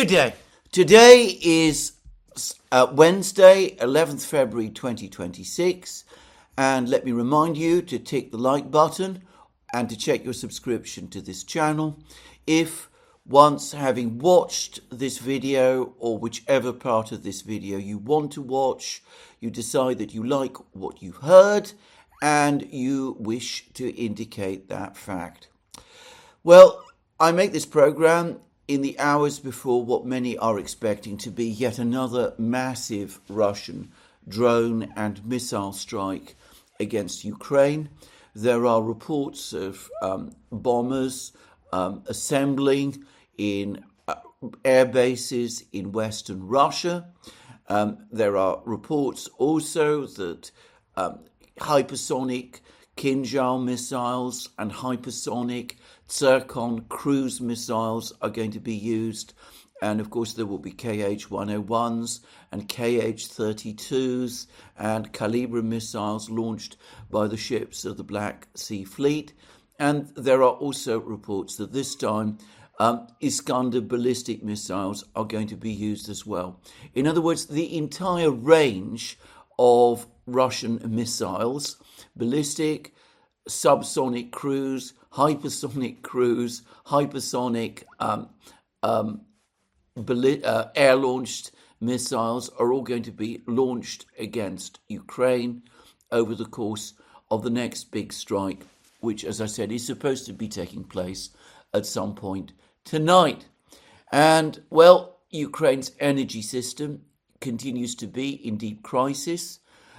Good day. Today is Wednesday, 11th February 2026, and let me remind you to tick the like button and to check your subscription to this channel. If once having watched this video or whichever part of this video you want to watch, you decide that you like what you've heard and you wish to indicate that fact. Well, I make this program in the hours before what many are expecting to be yet another massive Russian drone and missile strike against Ukraine. There are reports of bombers assembling in air bases in Western Russia. There are reports also that hypersonic Kinzhal missiles and hypersonic Zircon cruise missiles are going to be used. And of course there will be KH-101s and KH-32s and Kalibr missiles launched by the ships of the Black Sea Fleet. And there are also reports that this time Iskander ballistic missiles are going to be used as well. In other words, the entire range of Russian missiles, ballistic, subsonic cruise, hypersonic cruise, hypersonic air-launched missiles are all going to be launched against Ukraine over the course of the next big strike, which, as I said, is supposed to be taking place at some point tonight. And, well, Ukraine's energy system continues to be in deep crisis.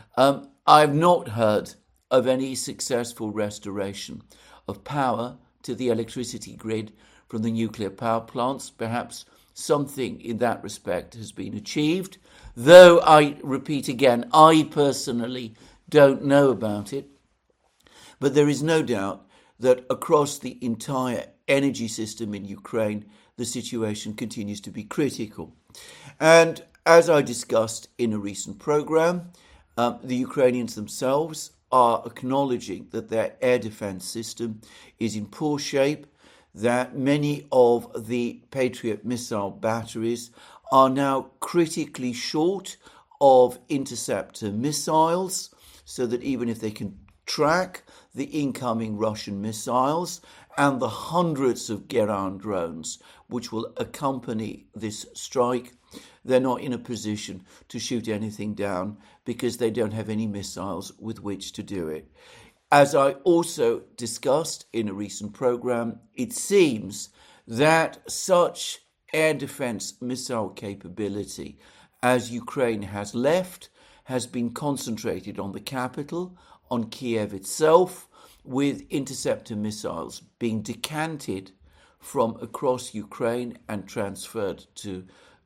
I've not heard of any successful restoration of power to the electricity grid from the nuclear power plants. Perhaps something in that respect has been achieved, though I repeat again, I personally don't know about it. But there is no doubt that across the entire energy system in Ukraine, the situation continues to be critical. And as I discussed in a recent program, the Ukrainians themselves are acknowledging that their air defense system is in poor shape, that many of the Patriot missile batteries are now critically short of interceptor missiles, so that even if they can track the incoming Russian missiles and the hundreds of Geran drones which will accompany this strike, they're not in a position to shoot anything down because they don't have any missiles with which to do it. As I also discussed in a recent program, it seems that such air defense missile capability as Ukraine has left has been concentrated on the capital, on Kiev itself, with interceptor missiles being decanted from across Ukraine and transferred to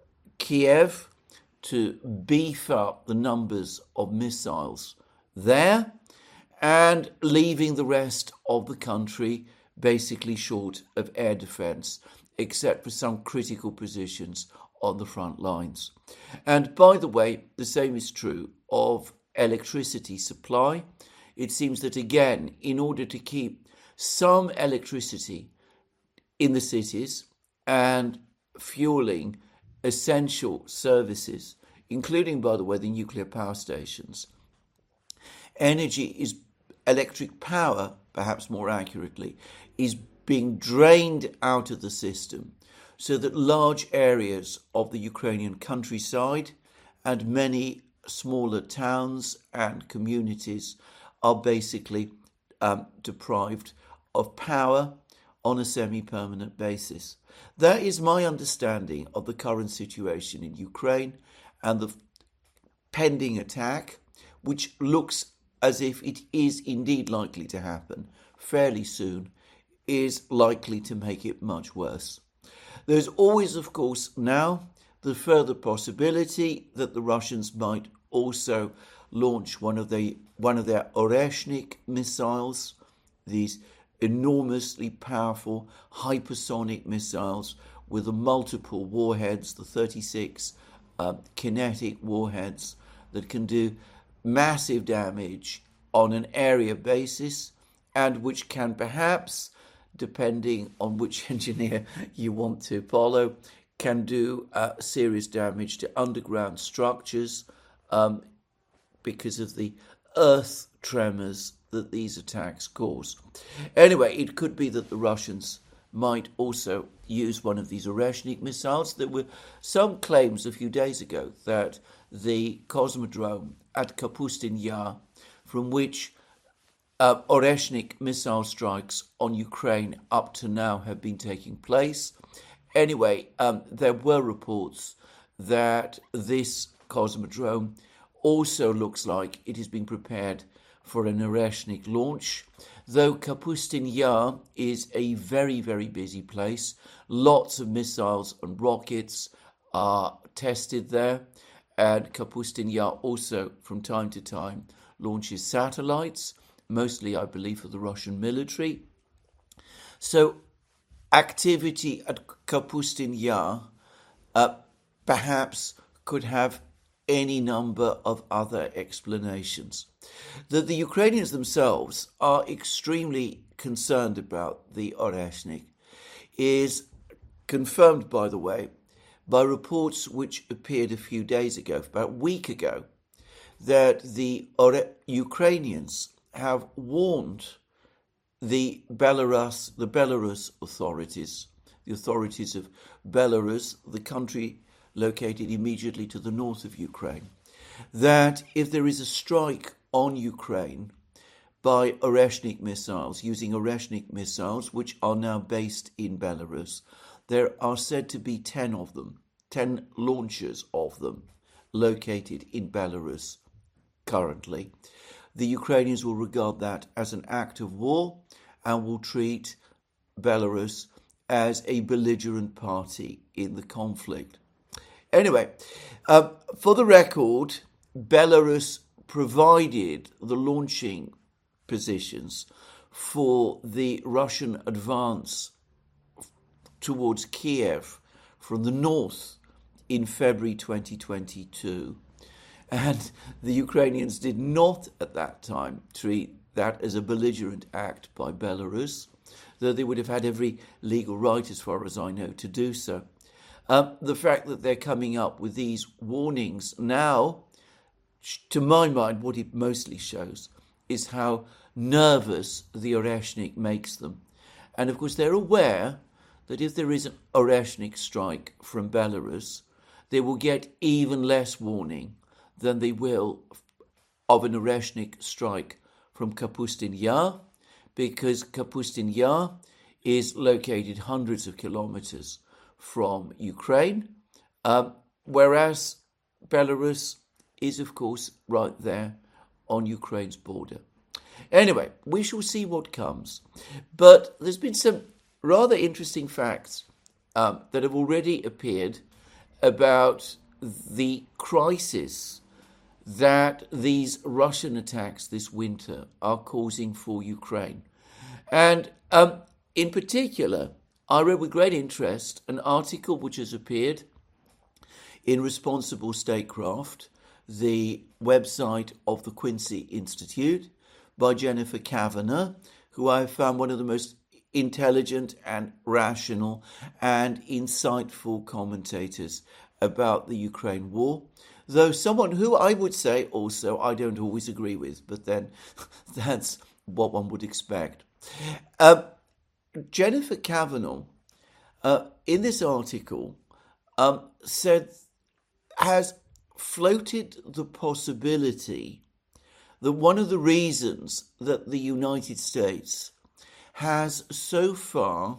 Kiev to beef up the numbers of missiles there, and leaving the rest of the country basically short of air defense, except for some critical positions on the front lines. And by the way, the same is true of electricity supply. It seems that, again, in order to keep some electricity in the cities and fueling essential services, including, by the way, the nuclear power stations, electric power, perhaps more accurately, is being drained out of the system so that large areas of the Ukrainian countryside and many smaller towns and communities are basically deprived of power on a semi-permanent basis. That is my understanding of the current situation in Ukraine, and the pending attack, which looks as if it is indeed likely to happen fairly soon, is likely to make it much worse. There's always, of course, now the further possibility that the Russians might also launch one of their Oreshnik missiles, these enormously powerful hypersonic missiles with the multiple warheads, the 36 kinetic warheads that can do massive damage on an area basis, and which can perhaps, depending on which engineer you want to follow, can do serious damage to underground structures because of the earth tremors that these attacks cause. Anyway, it could be that the Russians might also use one of these Oreshnik missiles. There were some claims a few days ago that the Cosmodrome at Kapustin Yar, from which Oreshnik missile strikes on Ukraine up to now have been taking place. Anyway, there were reports that this Cosmodrome also looks like it is being prepared for an Oreshnik launch. Though Kapustin Yar is a very, very busy place, lots of missiles and rockets are tested there, and Kapustin Yar also, from time to time, launches satellites, mostly, I believe, for the Russian military. So, activity at Kapustin Yar perhaps could have any number of other explanations. That the Ukrainians themselves are extremely concerned about the Oreshnik is confirmed, by the way, by reports which appeared a few days ago, about a week ago, that the Ukrainians have warned the Belarus authorities, the authorities of Belarus, the country located immediately to the north of Ukraine, that if there is a strike on Ukraine by Oreshnik missiles, using Oreshnik missiles, which are now based in Belarus, there are said to be 10 of them, 10 launchers of them, located in Belarus currently. The Ukrainians will regard that as an act of war and will treat Belarus as a belligerent party in the conflict. Anyway, for the record, Belarus provided the launching positions for the Russian advance towards Kiev from the north in February 2022. And the Ukrainians did not at that time treat that as a belligerent act by Belarus, though they would have had every legal right, as far as I know, to do so. The fact that they're coming up with these warnings now, to my mind, what it mostly shows is how nervous the Oreshnik makes them. And of course, they're aware that if there is an Oreshnik strike from Belarus, they will get even less warning than they will of an Oreshnik strike from Kapustin Yar, because Kapustin Yar is located hundreds of kilometers from Ukraine, whereas Belarus is, of course, right there on Ukraine's border. Anyway, we shall see what comes. But there's been some rather interesting facts that have already appeared about the crisis that these Russian attacks this winter are causing for Ukraine. And in particular, I read with great interest an article which has appeared in Responsible Statecraft, the website of the Quincy Institute, by Jennifer Kavanagh, who I have found one of the most intelligent and rational and insightful commentators about the Ukraine war, though someone who I would say also I don't always agree with, but then that's what one would expect. Jennifer Kavanagh, in this article, has floated the possibility that one of the reasons that the United States has so far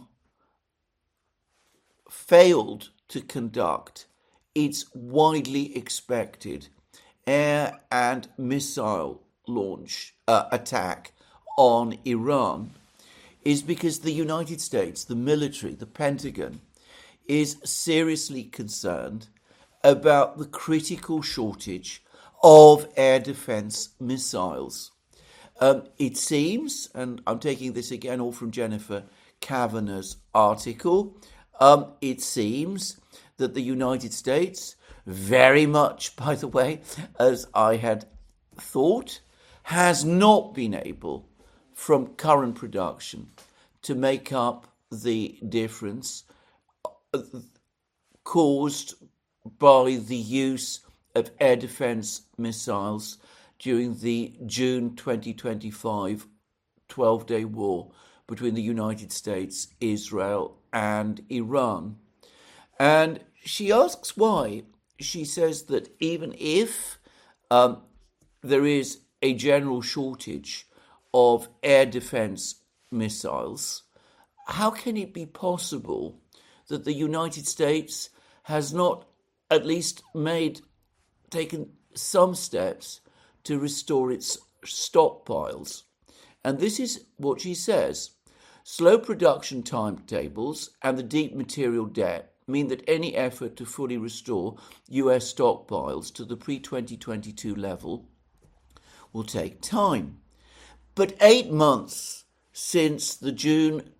failed to conduct its widely expected air and missile launch attack on Iran is because the United States, the military, the Pentagon, is seriously concerned about the critical shortage of air defense missiles. It seems, and I'm taking this again all from Jennifer Kavanagh's article, it seems that the United States, very much, by the way, as I had thought, has not been able, from current production, to make up the difference caused by the use of air defense missiles during the June 2025 12-day war between the United States, Israel, and Iran. And she asks why. She says that even if there is a general shortage of air defense missiles, how can it be possible that the United States has not at least taken some steps to restore its stockpiles? And this is what she says. Slow production timetables and the deep material debt mean that any effort to fully restore US stockpiles to the pre-2022 level will take time. But 8 months since the June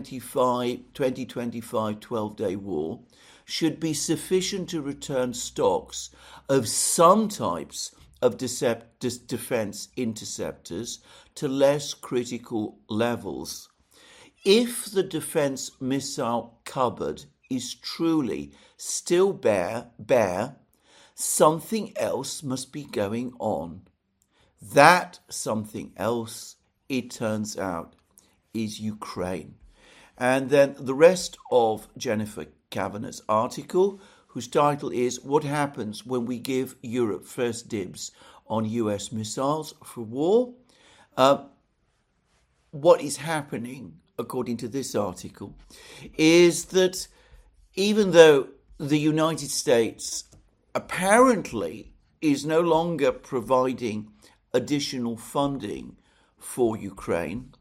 2025 12-day war should be sufficient to return stocks of some types of defense interceptors to less critical levels. If the defense missile cupboard is truly still bare, something else must be going on. That something else, it turns out, is Ukraine. And then the rest of Jennifer Kavanagh's article, whose title is What Happens When We Give Europe First Dibs on US Missiles for War? What is happening, according to this article, is that even though the United States apparently is no longer providing additional funding for Ukraine,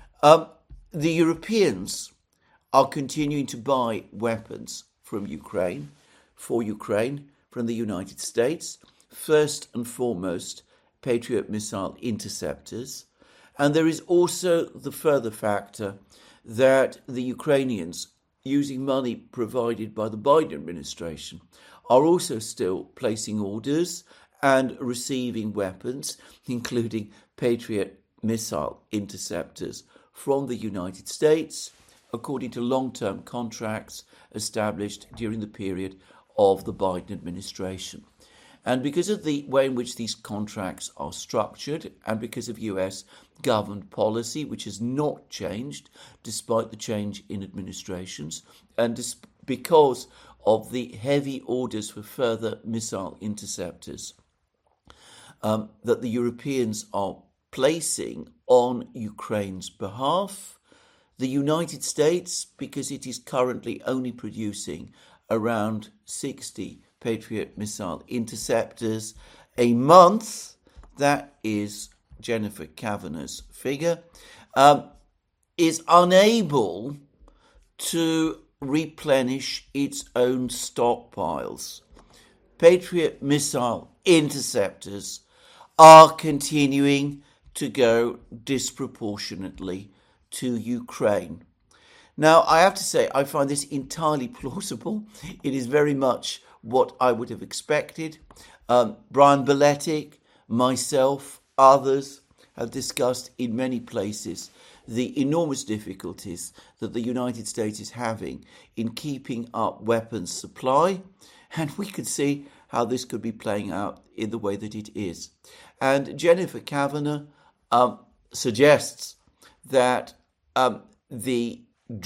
the Europeans are continuing to buy weapons from Ukraine, for Ukraine, from the United States, first and foremost, Patriot missile interceptors. And there is also the further factor that the Ukrainians, using money provided by the Biden administration, are also still placing orders and receiving weapons, including Patriot missile interceptors from the United States, according to long-term contracts established during the period of the Biden administration. And because of the way in which these contracts are structured, and because of US government policy, which has not changed despite the change in administrations, and because of the heavy orders for further missile interceptors that the Europeans are placing on Ukraine's behalf, the United States, because it is currently only producing around 60 Patriot missile interceptors a month, that is Jennifer Kavanagh's figure, is unable to replenish its own stockpiles. Patriot missile interceptors are continuing to go disproportionately to Ukraine. Now, I have to say, I find this entirely plausible. It is very much what I would have expected. Brian Beletic, myself, others have discussed in many places the enormous difficulties that the United States is having in keeping up weapons supply, and we could see how this could be playing out in the way that it is. And Jennifer Kavanagh suggests that the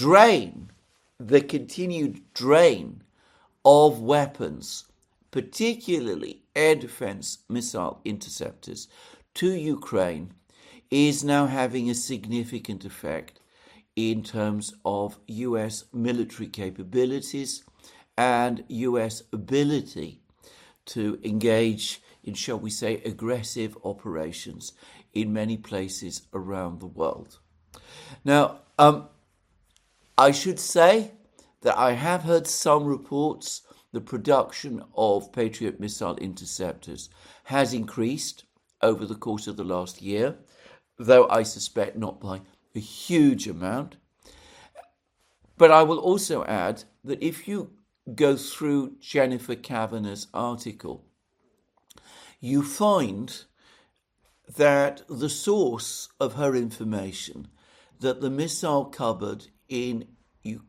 continued drain of weapons, particularly air defense missile interceptors, to Ukraine is now having a significant effect in terms of US military capabilities and US ability to engage in, shall we say, aggressive operations in many places around the world. Now, I should say that I have heard some reports the production of Patriot missile interceptors has increased over the course of the last year, though I suspect not by a huge amount. But I will also add that if you go through Jennifer Kavanagh's article, you find that the source of her information, that the missile cupboard in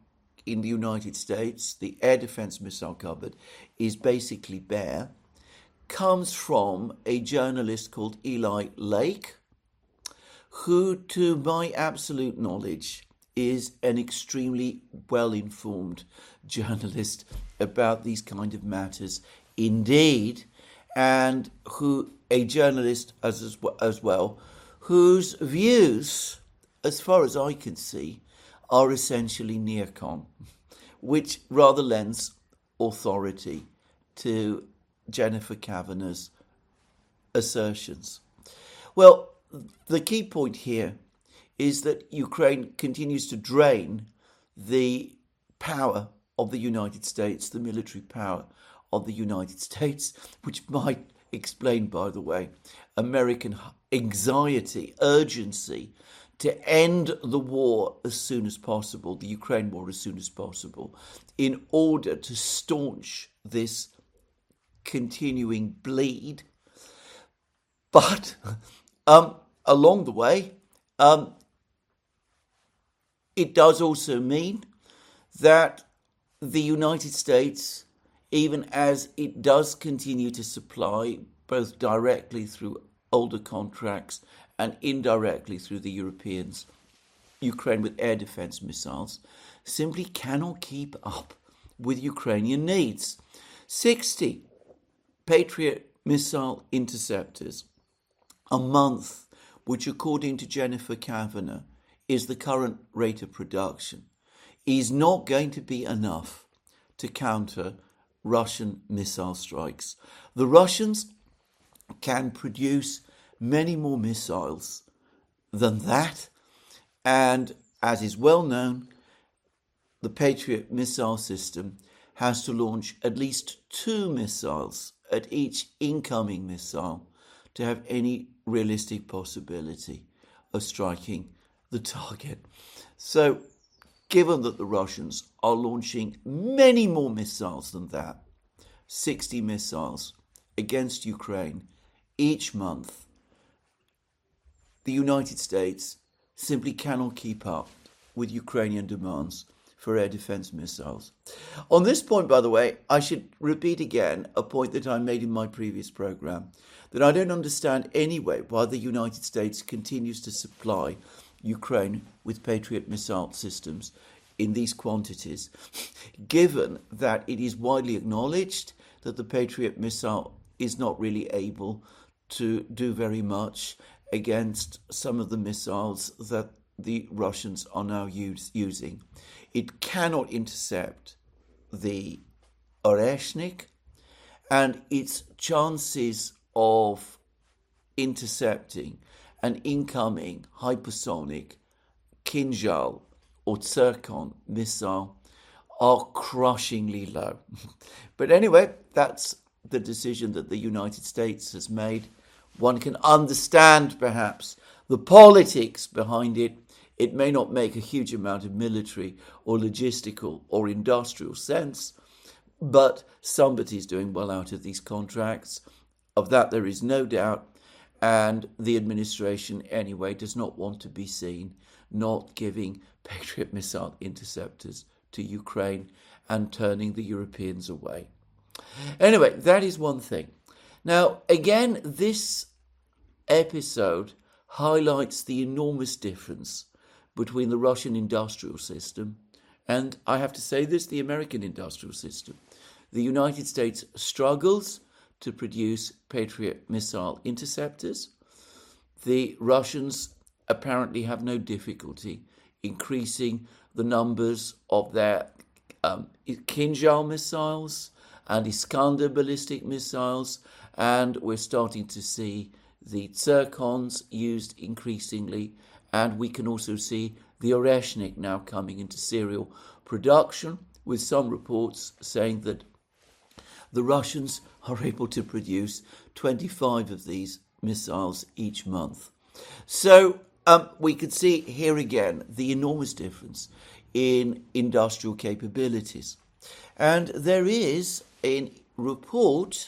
in the United States, the air defense missile cupboard, is basically bare, comes from a journalist called Eli Lake, who, to my absolute knowledge, is an extremely well-informed journalist about these kind of matters indeed, and a journalist as well, whose views, as far as I can see, are essentially neocon, which rather lends authority to Jennifer Kavanagh's assertions. Well, the key point here is that Ukraine continues to drain the power of the United States, the military power of the United States, which might explain, by the way, American anxiety, urgency to end the war as soon as possible, the Ukraine war as soon as possible, in order to staunch this continuing bleed. But along the way, it does also mean that the United States, even as it does continue to supply both directly through older contracts and indirectly through the Europeans, Ukraine with air defense missiles, simply cannot keep up with Ukrainian needs. 60 Patriot missile interceptors a month, which according to Jennifer Kavanagh is the current rate of production, is not going to be enough to counter Russian missile strikes. The Russians can produce many more missiles than that, and as is well known, the Patriot missile system has to launch at least 2 missiles at each incoming missile to have any realistic possibility of striking the target. So, given that the Russians are launching many more missiles than that, 60 missiles against Ukraine each month, the United States simply cannot keep up with Ukrainian demands for air defense missiles. On this point, by the way, I should repeat again a point that I made in my previous program, that I don't understand anyway why the United States continues to supply Ukraine with Patriot missile systems in these quantities, given that it is widely acknowledged that the Patriot missile is not really able to do very much against some of the missiles that the Russians are now using. It cannot intercept the Oreshnik, and its chances of intercepting an incoming hypersonic Kinzhal or Zircon missile are crushingly low. But anyway, that's the decision that the United States has made. One can understand, perhaps, the politics behind it. It may not make a huge amount of military or logistical or industrial sense, but somebody's doing well out of these contracts. Of that there is no doubt, and the administration anyway does not want to be seen not giving Patriot missile interceptors to Ukraine and turning the Europeans away. Anyway, that is one thing. Now, again, this episode highlights the enormous difference between the Russian industrial system and, I have to say this, the American industrial system. The United States struggles to produce Patriot missile interceptors. The Russians apparently have no difficulty increasing the numbers of their Kinzhal missiles and Iskander ballistic missiles, and we're starting to see the Zircons used increasingly, and we can also see the Oreshnik now coming into serial production, with some reports saying that the Russians are able to produce 25 of these missiles each month. So we could see here again the enormous difference in industrial capabilities. And there is a report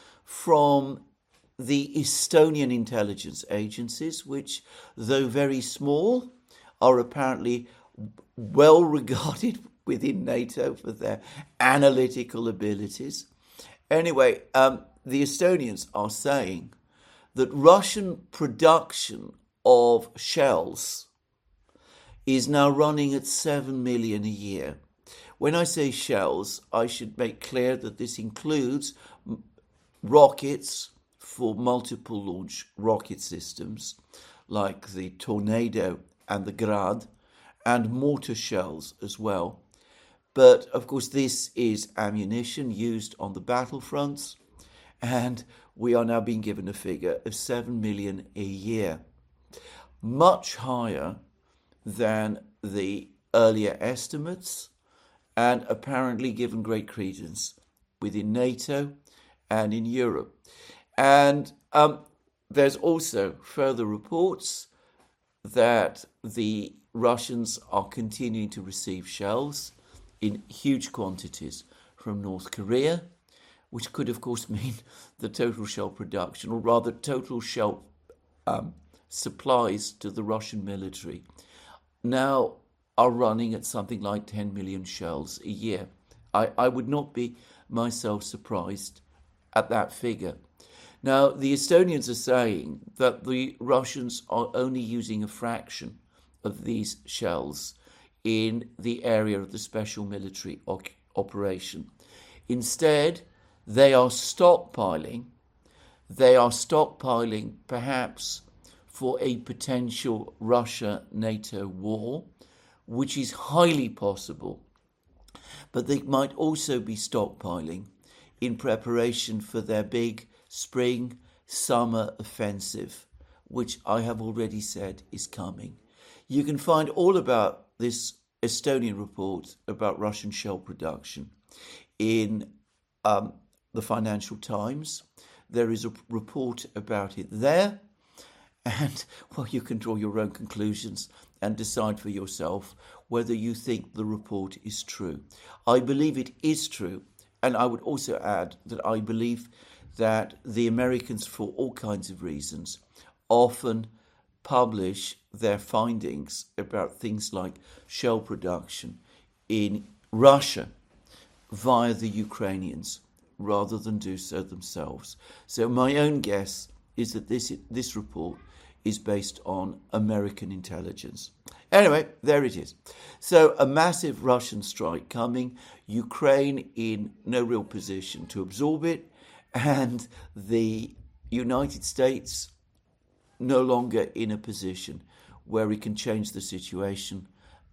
from the Estonian intelligence agencies, which, though very small, are apparently well regarded within NATO for their analytical abilities. Anyway, the Estonians are saying that Russian production of shells is now running at 7 million a year. When I say shells, I should make clear that this includes rockets for multiple launch rocket systems like the Tornado and the Grad, and mortar shells as well. But of course this is ammunition used on the battlefronts, and we are now being given a figure of 7 million a year, much higher than the earlier estimates, and apparently given great credence within NATO and in Europe. And there's also further reports that the Russians are continuing to receive shells in huge quantities from North Korea, which could of course mean the total shell production, or rather total shell supplies to the Russian military now are running at something like 10 million shells a year. I would not be myself surprised at that figure. Now, the Estonians are saying that the Russians are only using a fraction of these shells in the area of the special military operation. Instead, they are stockpiling perhaps for a potential Russia-NATO war, which is highly possible. But they might also be stockpiling in preparation for their big spring-summer offensive, which I have already said is coming. You can find all about this Estonian report about Russian shell production in the Financial Times. There is a report about it there, and well, you can draw your own conclusions and decide for yourself whether you think the report is true. I believe it is true, and I would also add that I believe that the Americans, for all kinds of reasons, often publish their findings about things like shell production in Russia via the Ukrainians rather than do so themselves. So my own guess is that this report is based on American intelligence. Anyway, there it is. So a massive Russian strike coming, Ukraine in no real position to absorb it, and the United States no longer in a position where it can change the situation.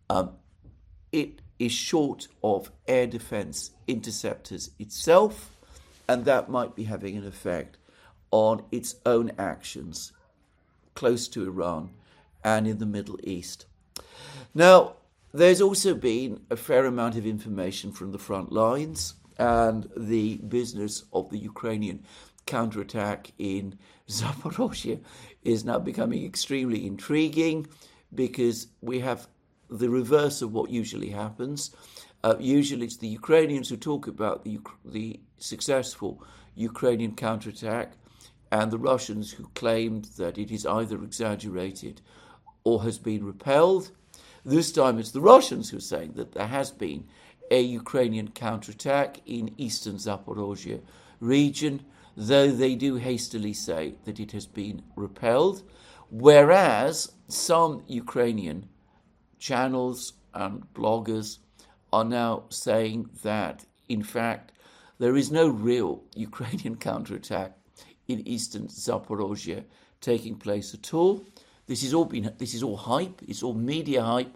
It is short of air defense interceptors itself, and that might be having an effect on its own actions close to Iran and in the Middle East. Now, there's also been a fair amount of information from the front lines, and the business of the Ukrainian counterattack in Zaporozhye is now becoming extremely intriguing, because we have the reverse of what usually happens. Usually it's the Ukrainians who talk about the successful Ukrainian counterattack, and the Russians who claimed that it is either exaggerated or has been repelled. This time it's the Russians who are saying that there has been a Ukrainian counterattack in eastern Zaporozhye region, though they do hastily say that it has been repelled, whereas some Ukrainian channels and bloggers are now saying that, in fact, there is no real Ukrainian counterattack in eastern Zaporozhye taking place at all. This is all hype. It's all media hype,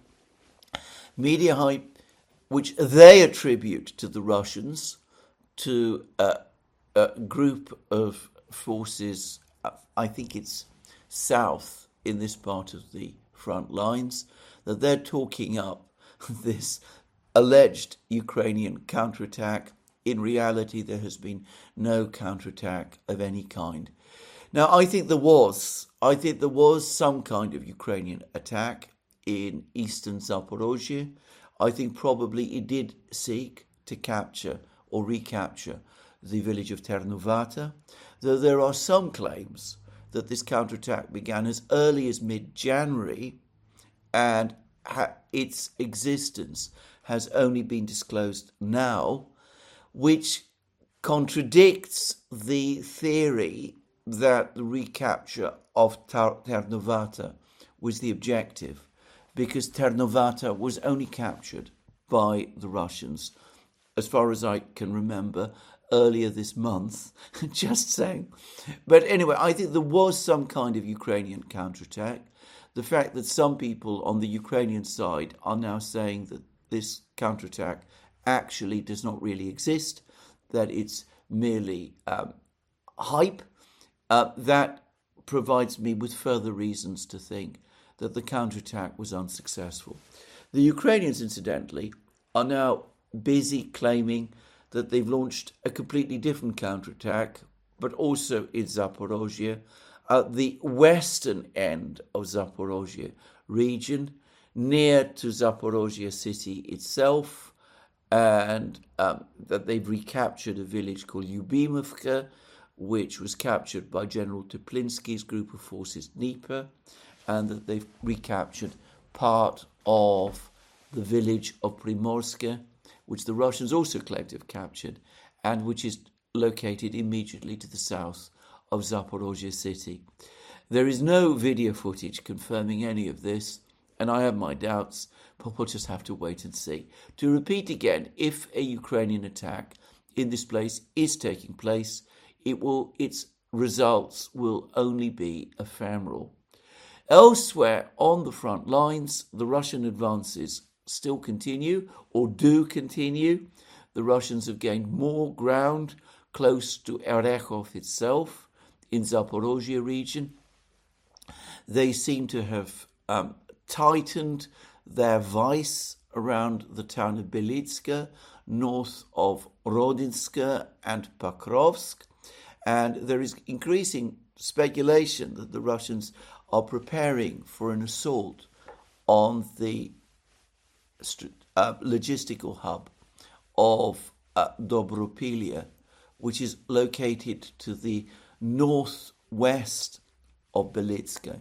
which they attribute to the Russians, to a group of forces. I think it's south in this part of the front lines, that they're talking up this alleged Ukrainian counterattack. In reality, there has been no counterattack of any kind. Now, I think there was some kind of Ukrainian attack in eastern Zaporozhye. I think probably it did seek to capture or recapture the village of Ternovata, though there are some claims that this counterattack began as early as mid-January, and its existence has only been disclosed now, which contradicts the theory that the recapture of Ternopata was the objective, because Ternopata was only captured by the Russians, as far as I can remember, earlier this month. Just saying. But anyway, I think there was some kind of Ukrainian counterattack. The fact that some people on the Ukrainian side are now saying that this counterattack actually does not really exist, that it's merely hype, that provides me with further reasons to think that the counterattack was unsuccessful. The Ukrainians, incidentally, are now busy claiming that they've launched a completely different counterattack, but also in Zaporozhye, at the western end of Zaporozhye region, near to Zaporozhye city itself, and that they've recaptured a village called Lyubimovka, which was captured by General Teplinsky's group of forces Dnieper, and that they've recaptured part of the village of Primorske, which the Russians also claim to have captured, and which is located immediately to the south of Zaporozhye city. There is no video footage confirming any of this, and I have my doubts, but we'll just have to wait and see. To repeat again, if a Ukrainian attack in this place is taking place, its results will only be ephemeral. Elsewhere on the front lines, the Russian advances still continue, or do continue. The Russians have gained more ground close to Erechov itself in Zaporozhye region. They seem to have tightened their vice around the town of Belitska, north of Rodinska and Pokrovsk, and there is increasing speculation that the Russians are preparing for an assault on the logistical hub of Dobropilia, which is located to the northwest of Belitska.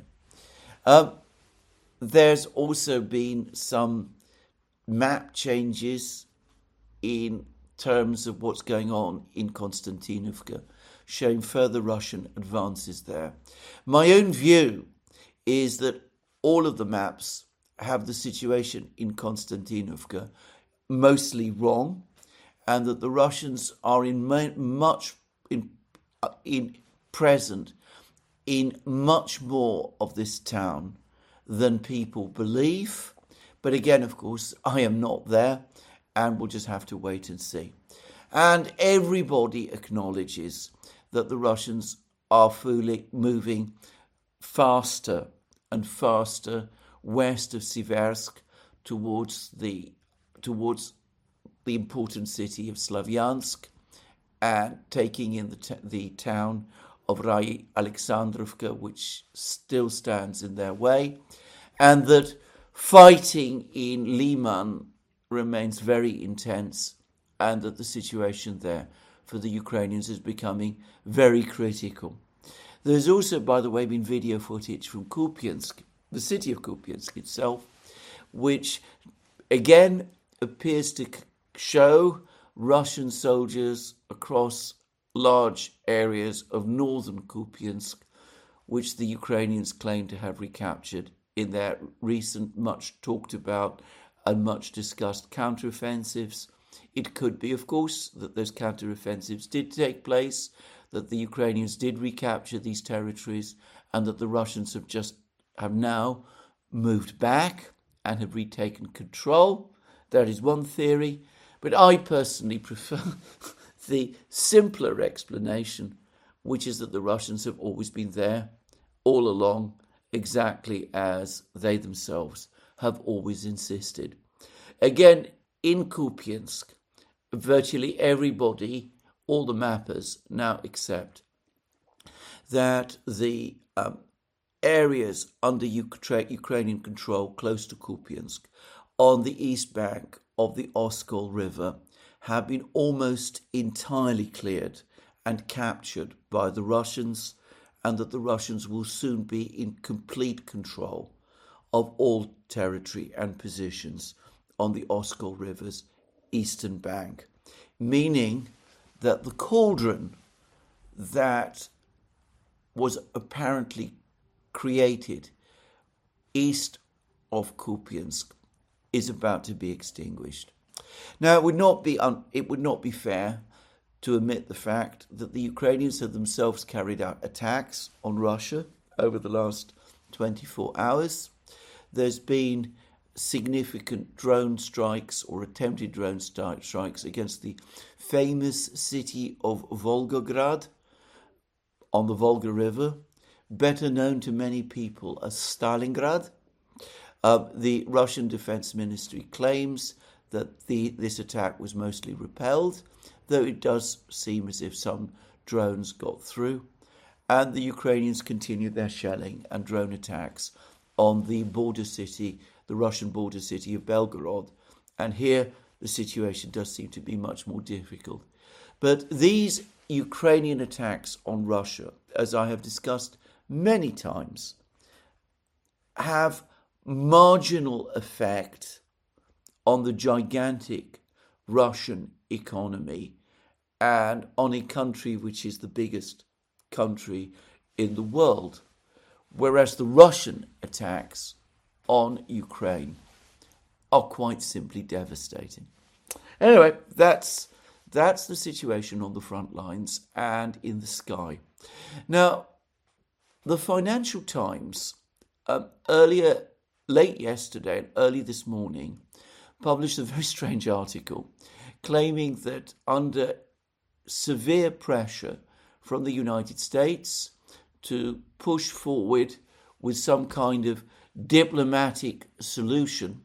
There's also been some map changes in terms of what's going on in Konstantinovka, showing further Russian advances there. My own view is that all of the maps have the situation in Konstantinovka mostly wrong, and that the Russians are present in much more of this town than people believe. But again, of course, I am not there, and we'll just have to wait and see. And everybody acknowledges that the Russians are moving faster and faster west of Siversk towards the important city of Slavyansk, and taking in the town of Rai Alexandrovka, which still stands in their way, and that fighting in Liman remains very intense, and that the situation there for the Ukrainians is becoming very critical. There's also, by the way, been video footage from Kupiansk, the city of Kupiansk itself, which again appears to show Russian soldiers across large areas of northern Kupiansk, which the Ukrainians claim to have recaptured in their recent, much talked about and much discussed counteroffensives. It could be, of course, that those counteroffensives did take place, that the Ukrainians did recapture these territories, and that the Russians have now moved back and have retaken control. That is one theory, but I personally prefer the simpler explanation, which is that the Russians have always been there all along, exactly as they themselves have always insisted. Again, in Kupiansk, virtually everybody, all the mappers, now accept that the areas under Ukrainian control close to Kupiansk on the east bank of the Oskol River have been almost entirely cleared and captured by the Russians, and that the Russians will soon be in complete control of all territory and positions on the Oskol River's eastern bank, meaning that the cauldron that was apparently created east of Kupiansk is about to be extinguished. Now, it would not be fair to omit the fact that the Ukrainians have themselves carried out attacks on Russia over the last 24 hours. There's been significant drone strikes or attempted drone strikes against the famous city of Volgograd on the Volga River, better known to many people as Stalingrad. The Russian Defense Ministry claims that this attack was mostly repelled, though it does seem as if some drones got through. And the Ukrainians continued their shelling and drone attacks on the border city, the Russian border city of Belgorod. And here the situation does seem to be much more difficult. But these Ukrainian attacks on Russia, as I have discussed many times, have marginal effect on the gigantic Russian economy and on a country which is the biggest country in the world, whereas the Russian attacks on Ukraine are quite simply devastating. Anyway, that's the situation on the front lines and in the sky. Now, the Financial Times late yesterday and early this morning published a very strange article claiming that under severe pressure from the United States to push forward with some kind of diplomatic solution,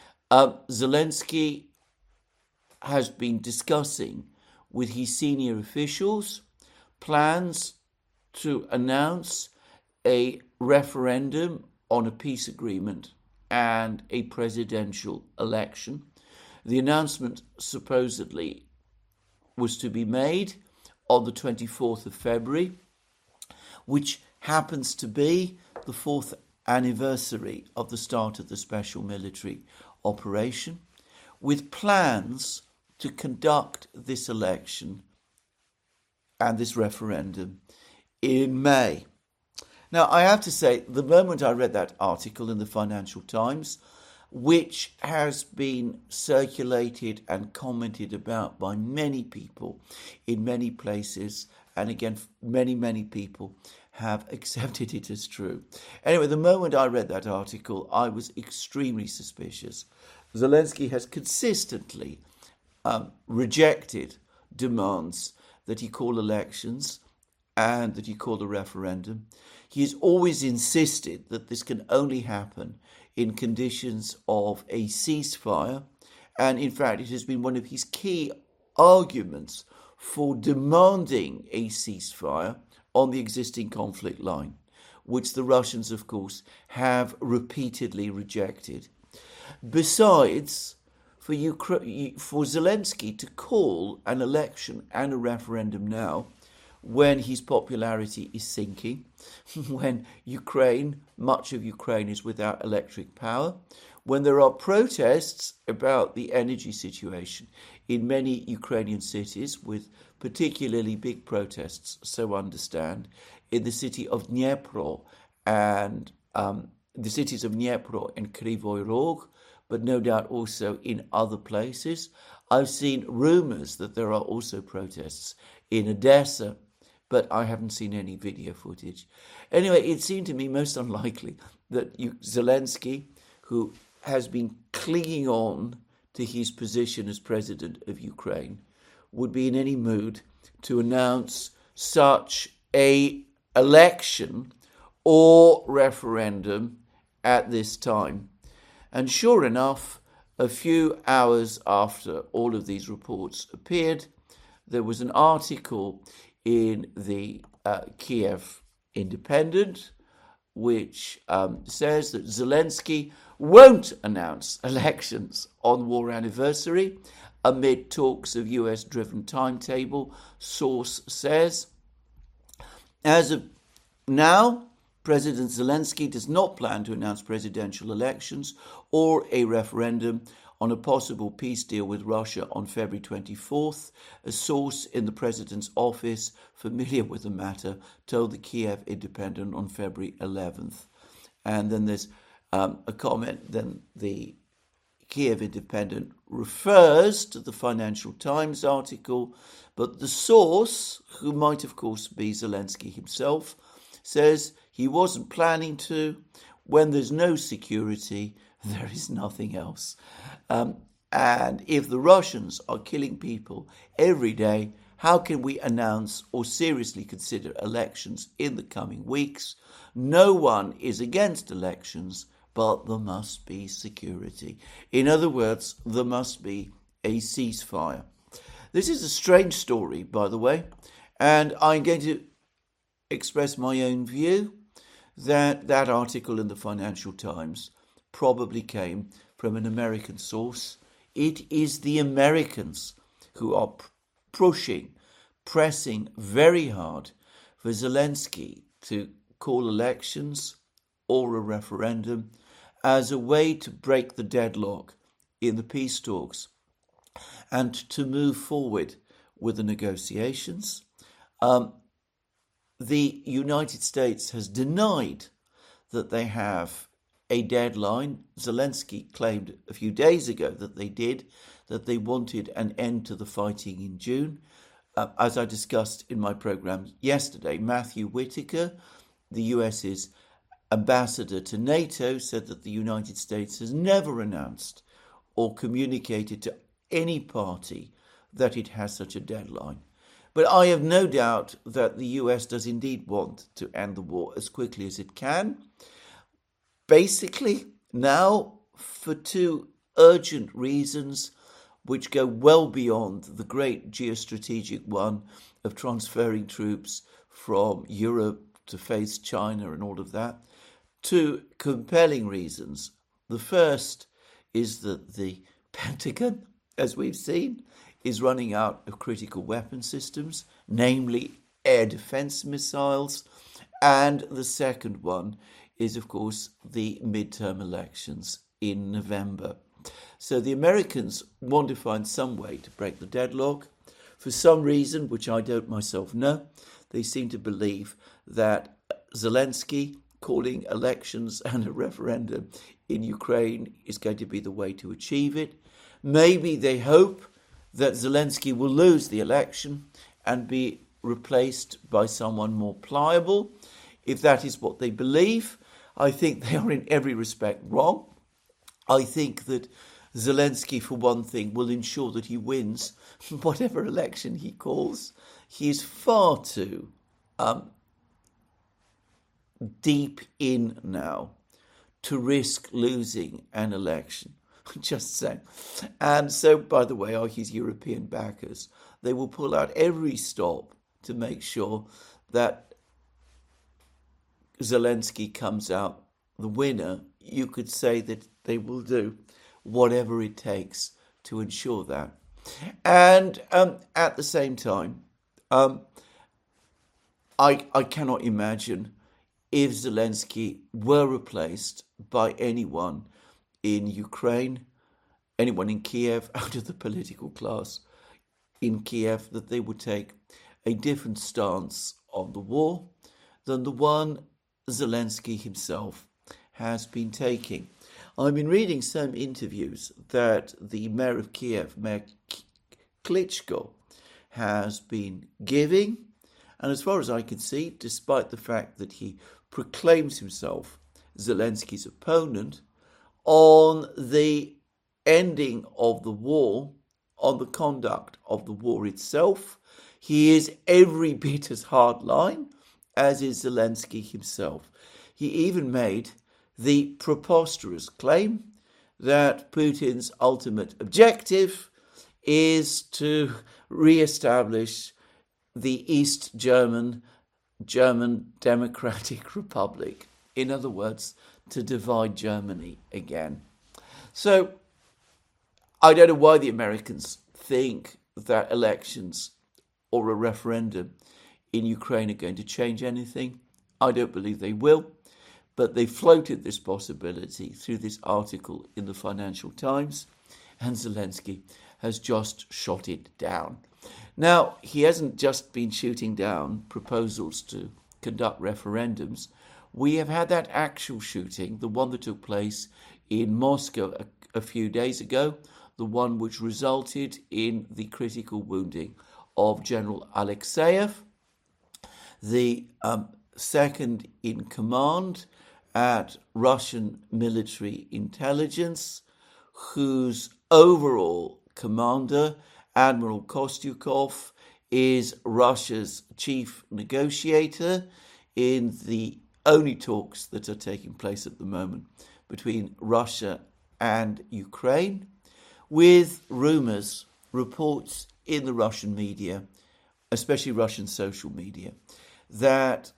Zelensky has been discussing with his senior officials plans to announce a referendum on a peace agreement and a presidential election. The announcement supposedly was to be made on the 24th of February, which happens to be the 4th anniversary of the start of the special military operation, with plans to conduct this election and this referendum in May. Now, I have to say, the moment I read that article in the Financial Times, which has been circulated and commented about by many people in many places, and again, many people have accepted it as true. Anyway, the moment I read that article, I was extremely suspicious. Zelensky has consistently rejected demands that he call elections and that he call a referendum. He has always insisted that this can only happen in conditions of a ceasefire, and in fact it has been one of his key arguments for demanding a ceasefire on the existing conflict line, which the Russians, of course, have repeatedly rejected. Besides, for Zelensky to call an election and a referendum now, when his popularity is sinking, when much of Ukraine is without electric power, when there are protests about the energy situation in many Ukrainian cities, with particularly big protests, so understand, in the city of Dnipro and the cities of Dnipro and Kryvyi Rog, but no doubt also in other places. I've seen rumours that there are also protests in Odessa, but I haven't seen any video footage. Anyway, it seemed to me most unlikely that Zelensky, who has been clinging on to his position as president of Ukraine, would be in any mood to announce such a election or referendum at this time. And sure enough, a few hours after all of these reports appeared, there was an article in the Kiev Independent, which says that Zelensky won't announce elections on war anniversary amid talks of US-driven timetable. Source says, as of now, President Zelensky does not plan to announce presidential elections or a referendum on a possible peace deal with Russia on February 24th. A source in the president's office familiar with the matter told the Kiev Independent on February 11th. And then there's a comment, then the Kiev Independent refers to the Financial Times article, but the source, who might of course be Zelensky himself, says he wasn't planning to. When there's no security, there is nothing else. And if the Russians are killing people every day, how can we announce or seriously consider elections in the coming weeks? No one is against elections, but there must be security. In other words, there must be a ceasefire. This is a strange story, by the way, and I'm going to express my own view that that article in the Financial Times probably came from an American source. It is the Americans who are pressing very hard for Zelensky to call elections or a referendum as a way to break the deadlock in the peace talks and to move forward with the negotiations. The United States has denied that they have a deadline. Zelensky claimed a few days ago that they wanted an end to the fighting in June. As I discussed in my program yesterday, Matthew Whitaker, the US's ambassador to NATO, said that the United States has never announced or communicated to any party that it has such a deadline. But I have no doubt that the US does indeed want to end the war as quickly as it can. Basically, now for two urgent reasons which go well beyond the great geostrategic one of transferring troops from Europe to face China and all of that. Two compelling reasons. The first is that the Pentagon, as we've seen, is running out of critical weapon systems, namely air defense missiles. And the second one is, of course, the midterm elections in November. So the Americans want to find some way to break the deadlock. For some reason, which I don't myself know, they seem to believe that Zelensky calling elections and a referendum in Ukraine is going to be the way to achieve it. Maybe they hope that Zelensky will lose the election and be replaced by someone more pliable. If that is what they believe, I think they are in every respect wrong. I think that Zelensky, for one thing, will ensure that he wins whatever election he calls. He is far too deep in now to risk losing an election. Just saying. And so, by the way, his European backers, they will pull out every stop to make sure that Zelensky comes out the winner. You could say that they will do whatever it takes to ensure that. And at the same time, I cannot imagine if Zelensky were replaced by anyone in Ukraine, anyone in Kiev, out of the political class in Kiev, that they would take a different stance on the war than the one Zelensky himself has been taking. I've been reading some interviews that the mayor of Kiev, Mayor Klitschko, has been giving, and as far as I can see, despite the fact that he proclaims himself Zelensky's opponent, on the ending of the war, on the conduct of the war itself, he is every bit as hardline as is Zelensky himself. He even made the preposterous claim that Putin's ultimate objective is to re-establish the East German Democratic Republic. In other words, to divide Germany again. So I don't know why the Americans think that elections or a referendum in Ukraine are going to change anything. I don't believe they will, but they floated this possibility through this article in the Financial Times. and Zelensky has just shot it down. Now, he hasn't just been shooting down proposals to conduct referendums. We have had that actual shooting, the one that took place in Moscow a few days ago, the one which resulted in the critical wounding of General Alexeyev, the second in command at Russian military intelligence, whose overall commander, Admiral Kostyukov, is Russia's chief negotiator in the only talks that are taking place at the moment between Russia and Ukraine, with rumours, reports in the Russian media, especially Russian social media, that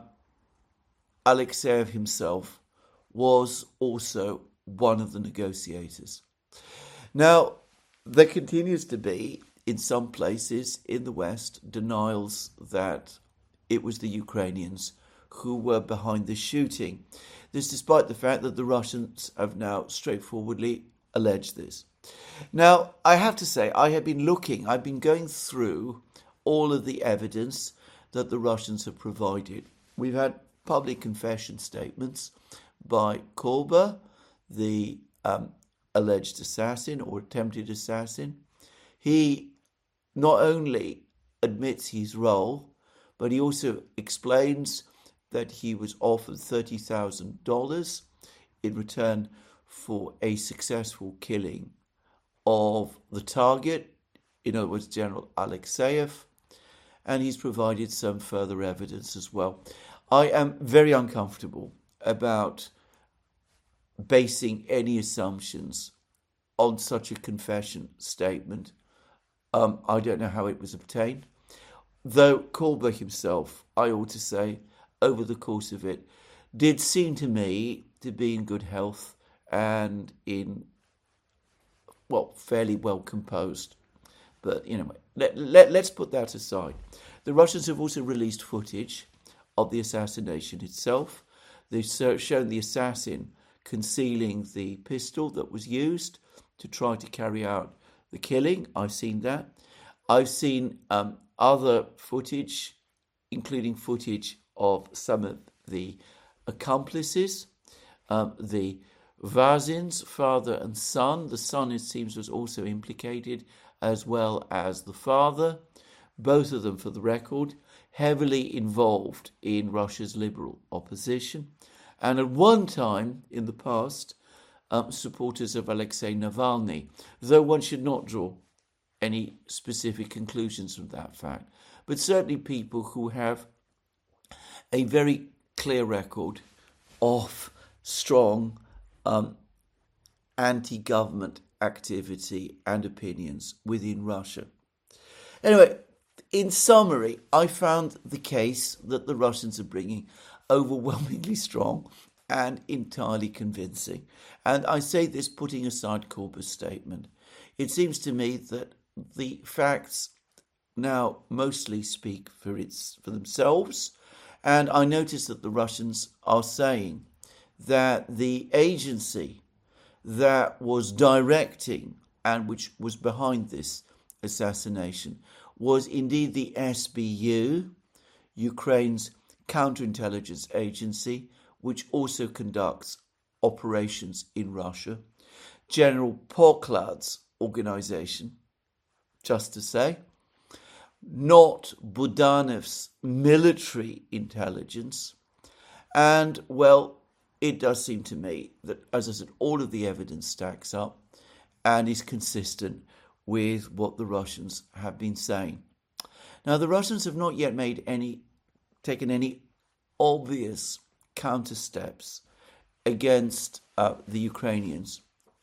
Alexeyev himself was also one of the negotiators. Now, there continues to be, in some places in the West, denials that it was the Ukrainians who were behind the shooting. This despite the fact that the Russians have now straightforwardly alleged this. Now, I have to say, I've been going through all of the evidence that the Russians have provided. We've had public confession statements by Kolba, the alleged assassin or attempted assassin. He not only admits his role, but he also explains that he was offered $30,000 in return for a successful killing of the target, in other words, General Alexeyev, and he's provided some further evidence as well. I am very uncomfortable about basing any assumptions on such a confession statement. I don't know how it was obtained, though Kolba himself, I ought to say, over the course of it, did seem to me to be in good health and fairly well composed. But anyway, let's put that aside. The Russians have also released footage of the assassination itself. They've shown the assassin concealing the pistol that was used to try to carry out the killing. I've seen that. I've seen other footage, including footage of some of the accomplices, the Vazins, father and son. The son, it seems, was also implicated, as well as the father. Both of them, for the record, heavily involved in Russia's liberal opposition. And at one time in the past, supporters of Alexei Navalny, though one should not draw any specific conclusions from that fact, but certainly people who have a very clear record of strong anti-government activity and opinions within Russia. Anyway, in summary, I found the case that the Russians are bringing overwhelmingly strong and entirely convincing. And I say this putting aside Kolba's statement. It seems to me that the facts now mostly speak for themselves. And I notice that the Russians are saying that the agency that was directing and which was behind this assassination was indeed the SBU, Ukraine's counterintelligence agency, which also conducts operations in Russia, General Poklad's organization, just to say, not Budanov's military intelligence. And, well, it does seem to me that, as I said, all of the evidence stacks up and is consistent with what the Russians have been saying. Now, the Russians have not yet taken any obvious counter steps against the Ukrainians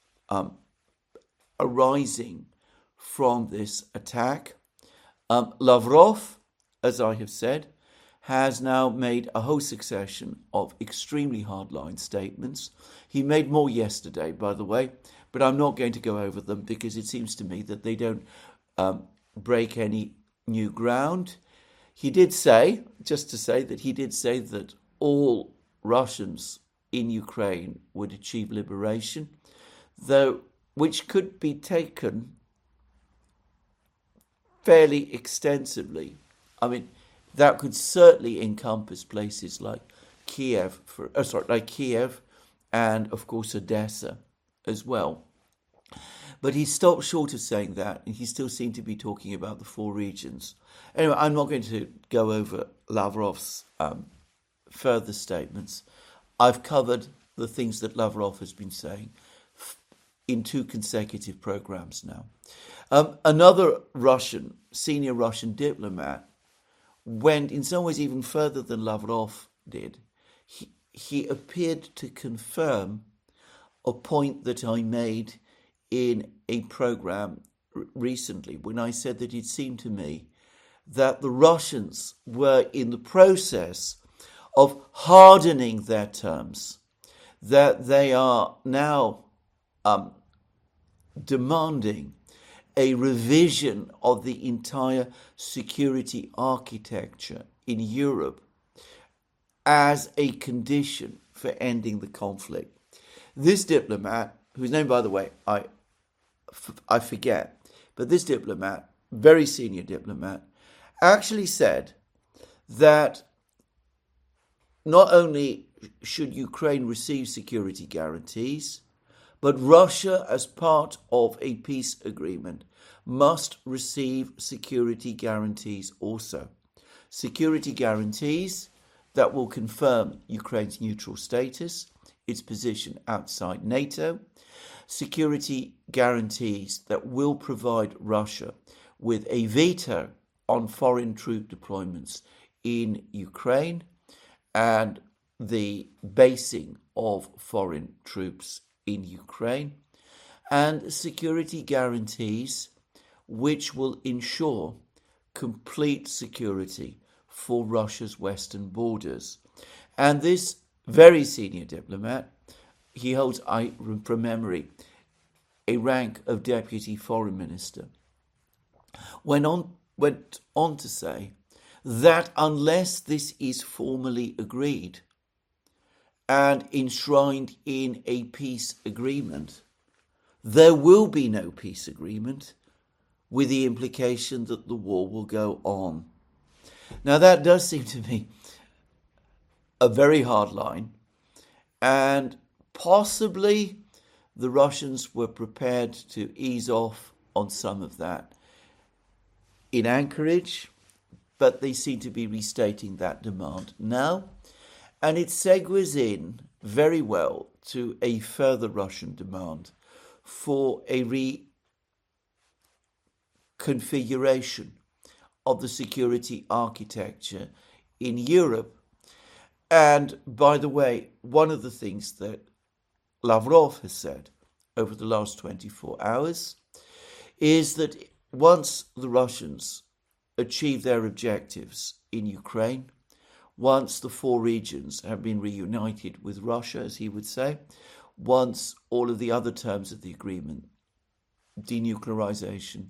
arising from this attack. Lavrov, as I have said, has now made a whole succession of extremely hardline statements. He made more yesterday, by the way, but I'm not going to go over them because it seems to me that they don't break any new ground. He did say, just to say that he did say that all Russians in Ukraine would achieve liberation, though which could be taken fairly extensively. I mean, that could certainly encompass places like Kiev, and of course Odessa as well. But he stopped short of saying that, and he still seemed to be talking about the four regions. Anyway, I'm not going to go over Lavrov's further statements. I've covered the things that Lavrov has been saying in 2 consecutive programs now. Another senior Russian diplomat, went in some ways even further than Lavrov did. He appeared to confirm a point that I made in a program recently when I said that it seemed to me that the Russians were in the process of hardening their terms, that they are now demanding a revision of the entire security architecture in Europe as a condition for ending the conflict. This diplomat, whose name, by the way, I forget, but this diplomat, very senior diplomat, actually said that not only should Ukraine receive security guarantees, but Russia, as part of a peace agreement, must receive security guarantees also. Security guarantees that will confirm Ukraine's neutral status, its position outside NATO, security guarantees that will provide Russia with a veto on foreign troop deployments in Ukraine and the basing of foreign troops in Ukraine, and security guarantees which will ensure complete security for Russia's western borders. And this very senior diplomat, he holds, from memory, a rank of deputy foreign minister, went on to say that unless this is formally agreed and enshrined in a peace agreement, there will be no peace agreement, with the implication that the war will go on. Now that does seem to me a very hard line, and possibly the Russians were prepared to ease off on some of that in Anchorage, but they seem to be restating that demand now. And it segues in very well to a further Russian demand for a reconfiguration of the security architecture in Europe. And by the way, one of the things that Lavrov has said over the last 24 hours is that once the Russians achieve their objectives in Ukraine, once the four regions have been reunited with Russia, as he would say, once all of the other terms of the agreement, denuclearization,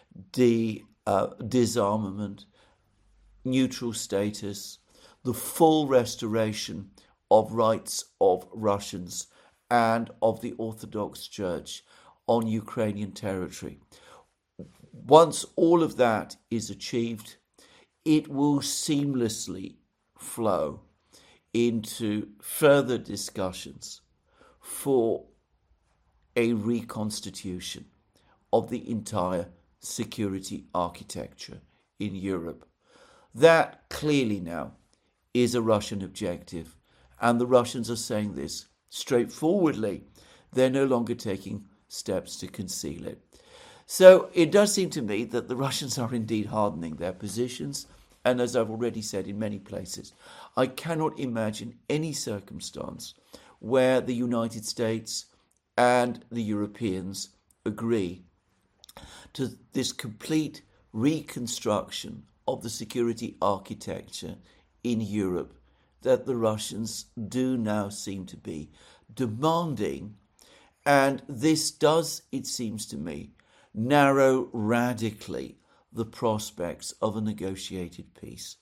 disarmament, neutral status, the full restoration of rights of Russians and of the Orthodox Church on Ukrainian territory. Once all of that is achieved, it will seamlessly flow into further discussions for a reconstitution of the entire security architecture in Europe. That clearly now is a Russian objective, and the Russians are saying this straightforwardly. They're no longer taking steps to conceal it. So it does seem to me that the Russians are indeed hardening their positions, and as I've already said in many places, I cannot imagine any circumstance where the United States and the Europeans agree to this complete reconstruction of the security architecture in Europe that the Russians do now seem to be demanding. And this does, it seems to me, narrow radically the prospects of a negotiated peace.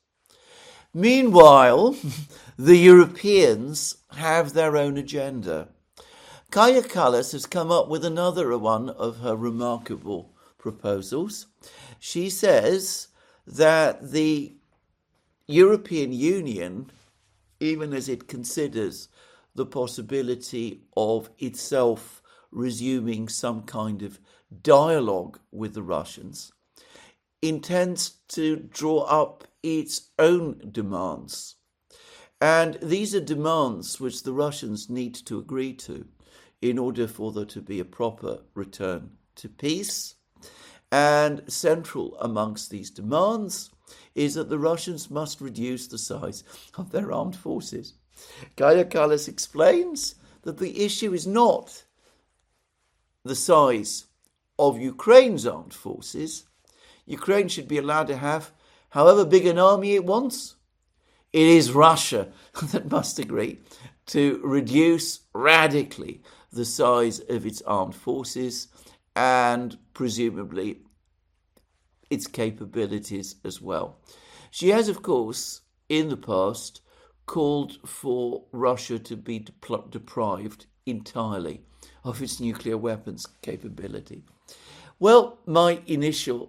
Meanwhile, the Europeans have their own agenda. Kaja Kallas has come up with another one of her remarkable proposals. She says that the European Union, even as it considers the possibility of itself resuming some kind of dialogue with the Russians, intends to draw up its own demands. And these are demands which the Russians need to agree to in order for there to be a proper return to peace. And central amongst these demands is that the Russians must reduce the size of their armed forces. Kaja Kallas explains that the issue is not the size of Ukraine's armed forces. Ukraine should be allowed to have however big an army it wants. It is Russia that must agree to reduce radically the size of its armed forces and presumably its capabilities as well. She has, of course, in the past called for Russia to be deprived entirely of its nuclear weapons capability. Well, my initial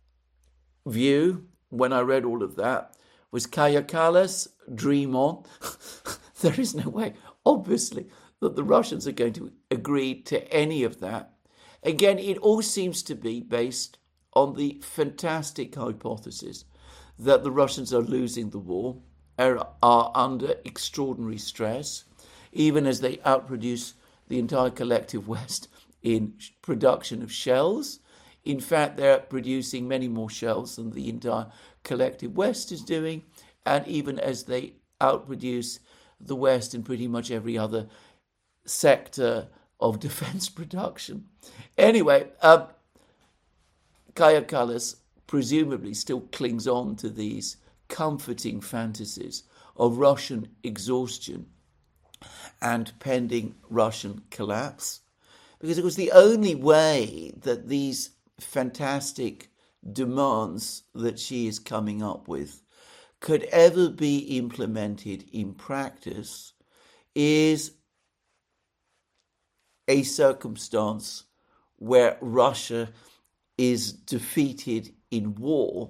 view when I read all of that was Kaja Kallas, dream on. There is no way, obviously, that the Russians are going to agree to any of that. Again, it all seems to be based on the fantastic hypothesis that the Russians are losing the war, are under extraordinary stress, even as they outproduce the entire collective West in production of shells. In fact, they're producing many more shells than the entire collective West is doing, and even as they outproduce the West in pretty much every other sector of defense production. Anyway, Kaja Kallas presumably still clings on to these comforting fantasies of Russian exhaustion and pending Russian collapse, because it was the only way that these fantastic demands that she is coming up with could ever be implemented in practice is a circumstance where Russia is defeated in war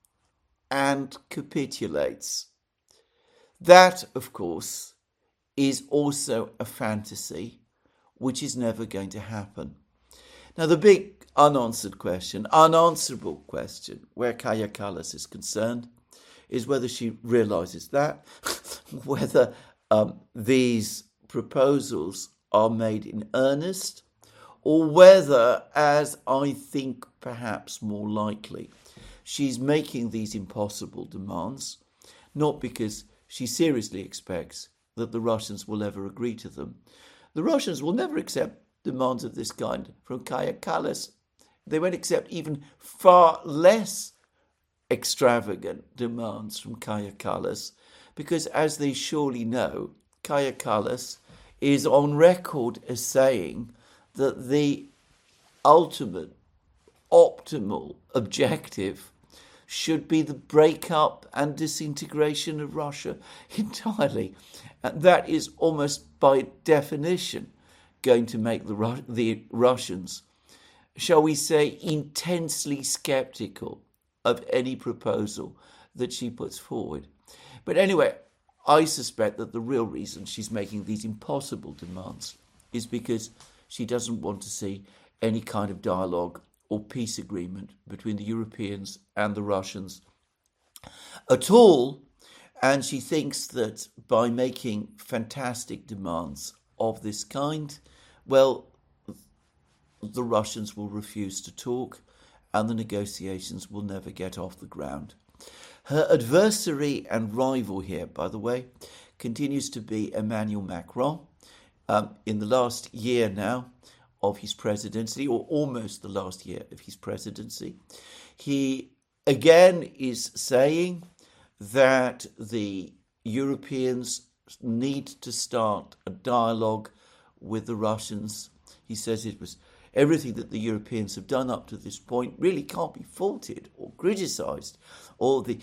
and capitulates. That, of course, is also a fantasy which is never going to happen. Now, the big unanswerable question, where Kaja Kallas is concerned, is whether she realises that, whether these proposals are made in earnest, or whether, as I think perhaps more likely, she's making these impossible demands, not because she seriously expects that the Russians will ever agree to them. The Russians will never accept demands of this kind from Kaja Kallas. They won't accept even far less extravagant demands from Kaja Kallas, because, as they surely know, Kaja Kallas is on record as saying that the ultimate, optimal objective should be the breakup and disintegration of Russia entirely. And that is almost by definition going to make the Russians, shall we say, intensely sceptical of any proposal that she puts forward. But anyway, I suspect that the real reason she's making these impossible demands is because she doesn't want to see any kind of dialogue or peace agreement between the Europeans and the Russians at all. And she thinks that by making fantastic demands of this kind, well, the Russians will refuse to talk and the negotiations will never get off the ground. Her adversary and rival here, by the way, continues to be Emmanuel Macron. In the last year now of his presidency, or almost the last year of his presidency, he again is saying that the Europeans need to start a dialogue with the Russians. He says it was everything that the Europeans have done up to this point really can't be faulted or criticised. All the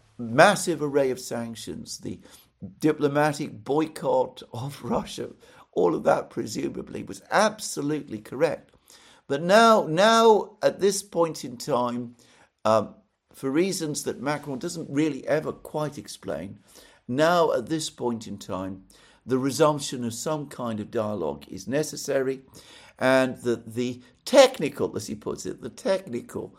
massive array of sanctions, the diplomatic boycott of Russia, all of that presumably was absolutely correct. But now at this point in time, for reasons that Macron doesn't really ever quite explain, now at this point in time, the resumption of some kind of dialogue is necessary, and that the technical, as he puts it, the technical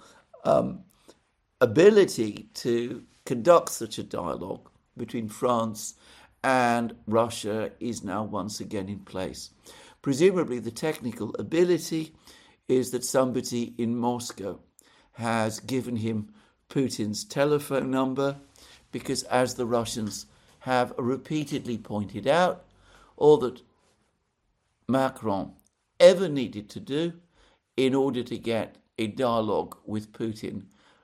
ability to conduct such a dialogue between France and Russia is now once again in place. Presumably the technical ability is that somebody in Moscow has given him Putin's telephone number, because as the Russians have repeatedly pointed out, all that Macron ever needed to do in order to get a dialogue with Putin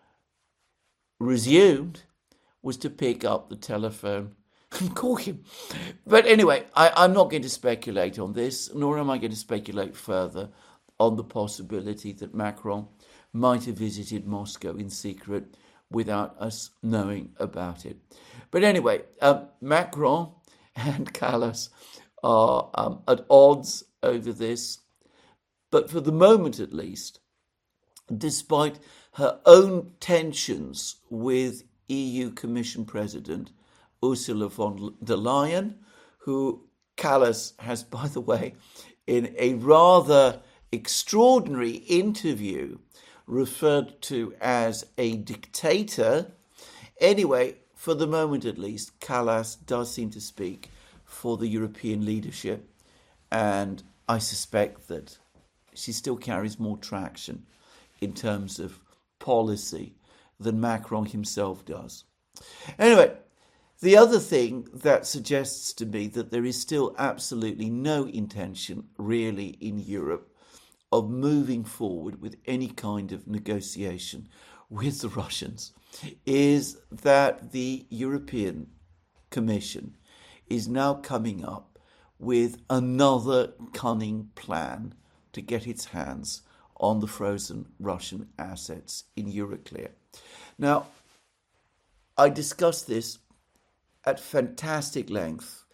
resumed was to pick up the telephone and call him. But anyway, I'm not going to speculate on this, nor am I going to speculate further on the possibility that Macron might have visited Moscow in secret without us knowing about it. But anyway, Macron and Callas are at odds over this. But for the moment at least, despite her own tensions with EU Commission President Ursula von der Leyen, who Callas has, by the way, in a rather extraordinary interview referred to as a dictator. Anyway, for the moment at least, Callas does seem to speak for the European leadership, and I suspect that she still carries more traction in terms of policy than Macron himself does. Anyway, the other thing that suggests to me that there is still absolutely no intention really in Europe of moving forward with any kind of negotiation with the Russians is that the European Commission is now coming up with another cunning plan to get its hands on the frozen Russian assets in Euroclear. Now, I discussed this at fantastic length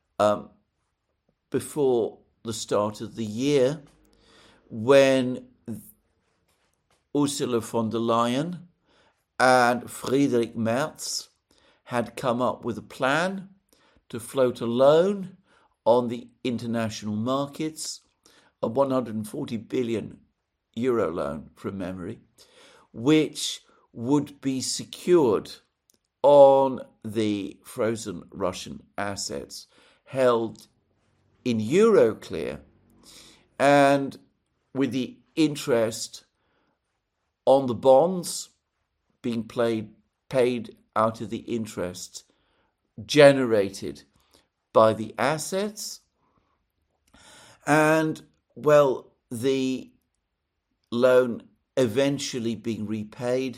before the start of the year, when Ursula von der Leyen and Friedrich Merz had come up with a plan to float a loan on the international markets, a 140 billion euro loan from memory, which would be secured on the frozen Russian assets held in Euroclear, and with the interest on the bonds being paid out of the interest generated by the assets, and, well, the loan eventually being repaid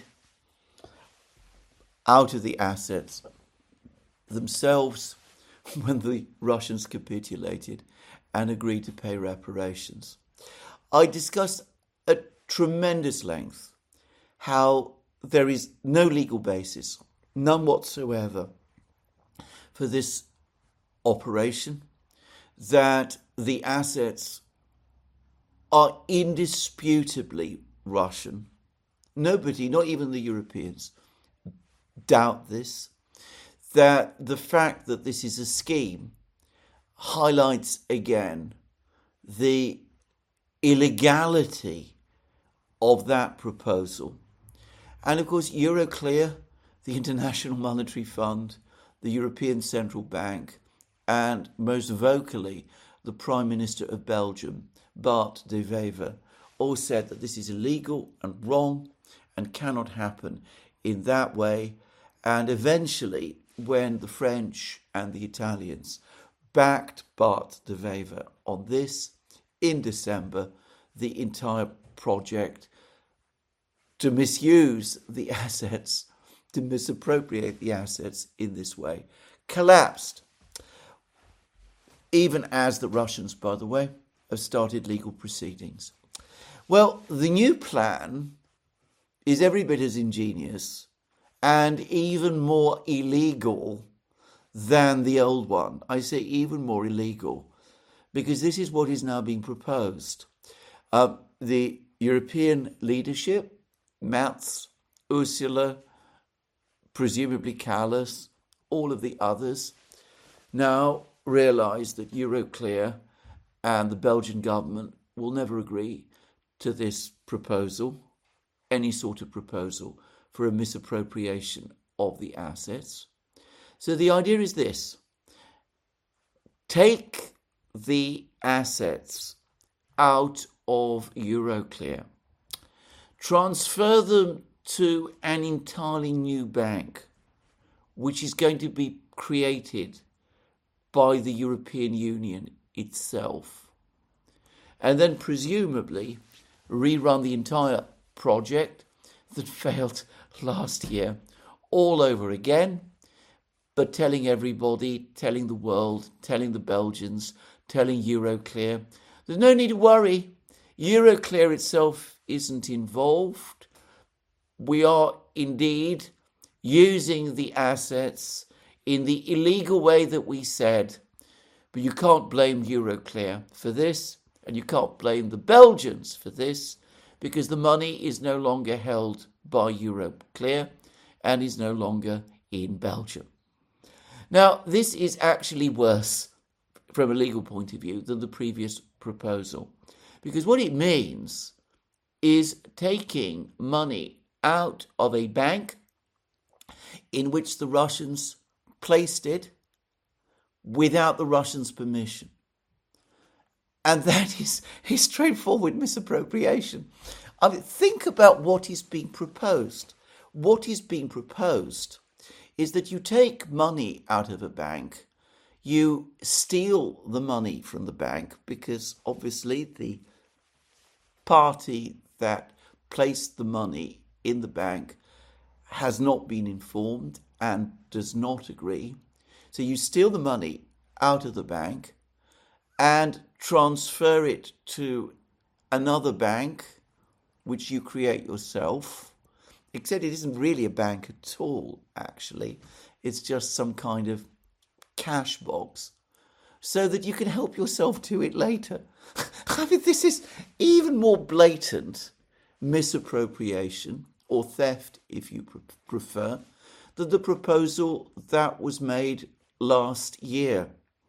out of the assets themselves when the Russians capitulated and agreed to pay reparations. I discussed at tremendous length how there is no legal basis, none whatsoever, for this operation, that the assets are indisputably Russian. Nobody, not even the Europeans, doubt this, that the fact that this is a scheme highlights again the illegality of that proposal. And of course, Euroclear, the International Monetary Fund, the European Central Bank, and most vocally, the Prime Minister of Belgium, Bart de Wever, all said that this is illegal and wrong and cannot happen in that way. And eventually, when the French and the Italians backed Bart de Wever on this in December, the entire project to misuse the assets, to misappropriate the assets in this way, collapsed. Even as the Russians, by the way, have started legal proceedings. Well, the new plan is every bit as ingenious and even more illegal than the old one. I say even more illegal because this is what is now being proposed. The European leadership, Merz, Ursula, presumably Kallas, all of the others, now realise that Euroclear and the Belgian government will never agree to this proposal, any sort of proposal for a misappropriation of the assets. So the idea is this: take the assets out of Euroclear, transfer them to an entirely new bank, which is going to be created by the European Union itself, and then presumably rerun the entire project that failed last year all over again, but telling everybody, telling the world, telling the Belgians, telling Euroclear, there's no need to worry. Euroclear itself isn't involved. We are indeed using the assets in the illegal way that we said, but you can't blame Euroclear for this, and you can't blame the Belgians for this, because the money is no longer held by Euroclear and is no longer in Belgium. Now, this is actually worse from a legal point of view than the previous proposal, because what it means is taking money out of a bank in which the Russians placed it without the Russians' permission. And that is a straightforward misappropriation. I mean, think about what is being proposed. What is being proposed is that you take money out of a bank, you steal the money from the bank, because obviously the party that placed the money in the bank has not been informed and does not agree. So you steal the money out of the bank and transfer it to another bank, which you create yourself, except it isn't really a bank at all, actually. It's just some kind of cash box, so that you can help yourself to it later. I mean, this is even more blatant misappropriation, or theft, if you prefer, than the proposal that was made last year.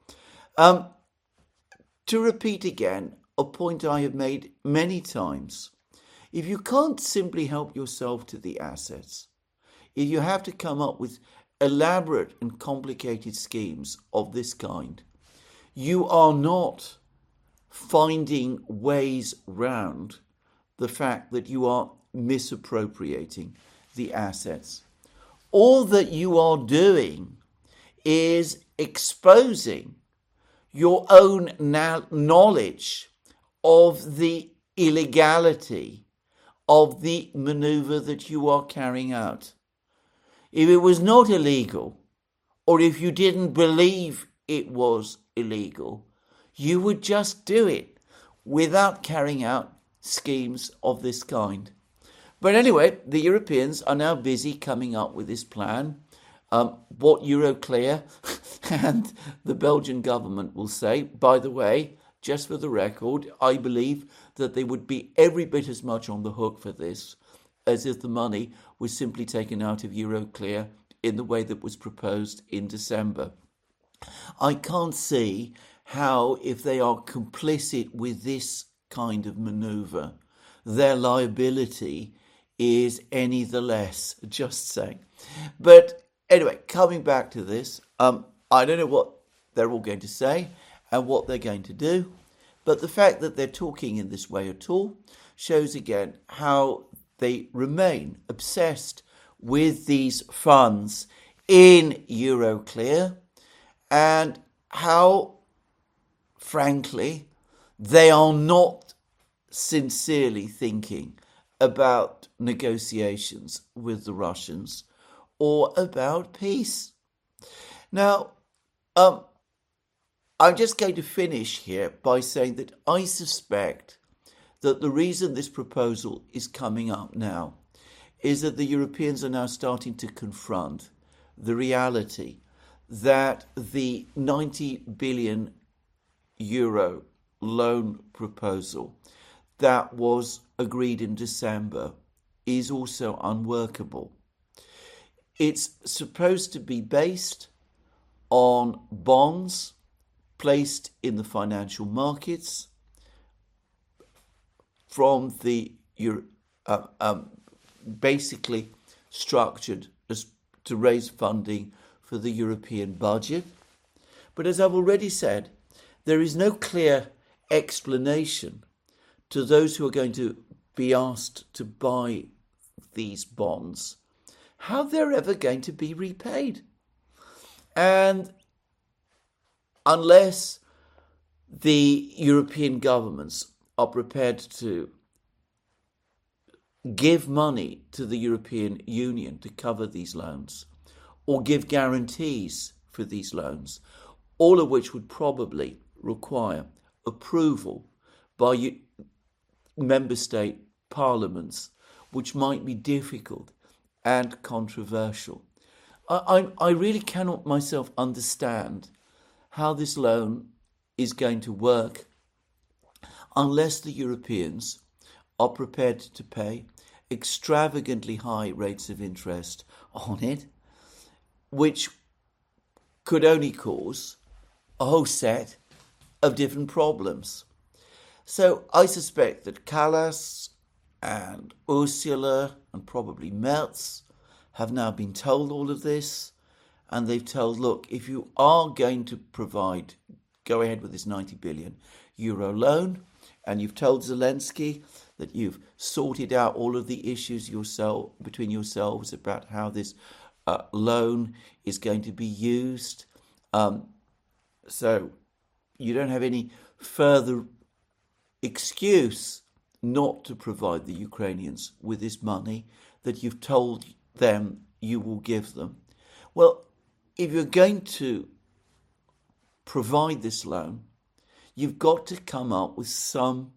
To repeat again, a point I have made many times, if you can't simply help yourself to the assets, if you have to come up with elaborate and complicated schemes of this kind, you are not finding ways round the fact that you are misappropriating the assets. All that you are doing is exposing your own knowledge of the illegality of the maneuver that you are carrying out. If it was not illegal, or if you didn't believe it was illegal, you would just do it without carrying out schemes of this kind. But anyway, the Europeans are now busy coming up with this plan. What Euroclear and the Belgian government will say, by the way, just for the record, I believe that they would be every bit as much on the hook for this as if the money was simply taken out of Euroclear in the way that was proposed in December. I can't see how, if they are complicit with this kind of manoeuvre, their liability is any the less, just saying. But anyway, coming back to this, I don't know what they're all going to say and what they're going to do, but the fact that they're talking in this way at all shows again how they remain obsessed with these funds in Euroclear, and how, frankly, they are not sincerely thinking about negotiations with the Russians or about peace. Now, I'm just going to finish here by saying that I suspect that the reason this proposal is coming up now is that the Europeans are now starting to confront the reality that the 90 billion euro loan proposal that was agreed in December is also unworkable. It's supposed to be based on bonds placed in the financial markets from the basically structured as to raise funding for the European budget. But as I've already said, there is no clear explanation to those who are going to be asked to buy these bonds how they're ever going to be repaid. And unless the European governments are prepared to give money to the European Union to cover these loans, or give guarantees for these loans, all of which would probably require approval by member state parliaments, which might be difficult and controversial. I really cannot myself understand how this loan is going to work unless the Europeans are prepared to pay extravagantly high rates of interest on it, which could only cause a whole set of different problems. So I suspect that Kallas and Ursula and probably Merz have now been told all of this, and they've told, look, if you are going to go ahead with this 90 billion euro loan, and you've told Zelensky that you've sorted out all of the issues between yourselves about how this loan is going to be used, so you don't have any further excuse not to provide the Ukrainians with this money that you've told them you will give them. Well, if you're going to provide this loan, you've got to come up with some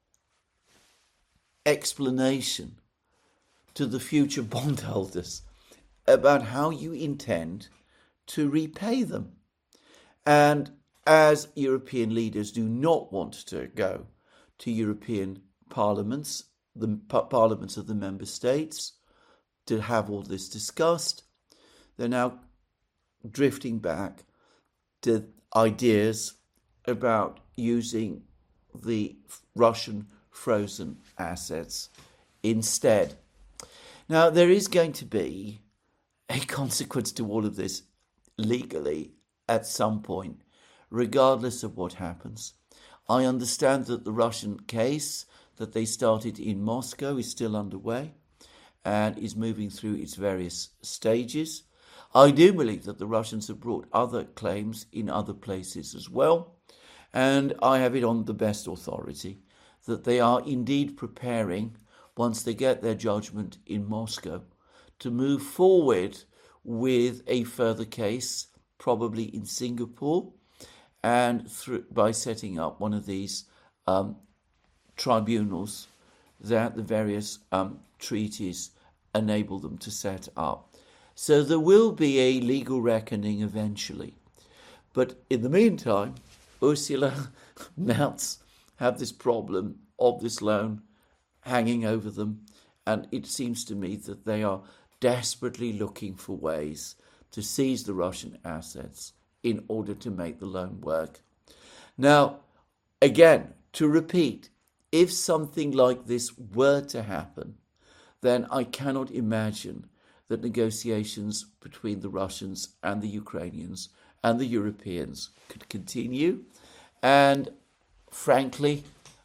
explanation to the future bondholders about how you intend to repay them. And as European leaders do not want to go to European parliaments, the parliaments of the member states, to have all this discussed, they're now drifting back to ideas about using the Russian frozen assets instead. Now, there is going to be a consequence to all of this legally at some point, regardless of what happens. I understand that the Russian case that they started in Moscow is still underway and is moving through its various stages. I do believe that the Russians have brought other claims in other places as well, and I have it on the best authority that they are indeed preparing, once they get their judgment in Moscow, to move forward with a further case, probably in Singapore, and by setting up one of these tribunals that the various treaties enable them to set up. So there will be a legal reckoning eventually. But in the meantime, Ursula Merz have this problem of this loan hanging over them, and it seems to me that they are desperately looking for ways to seize the Russian assets in order to make the loan work. Now, again, to repeat, if something like this were to happen, then I cannot imagine that negotiations between the Russians and the Ukrainians and the Europeans could continue. And frankly,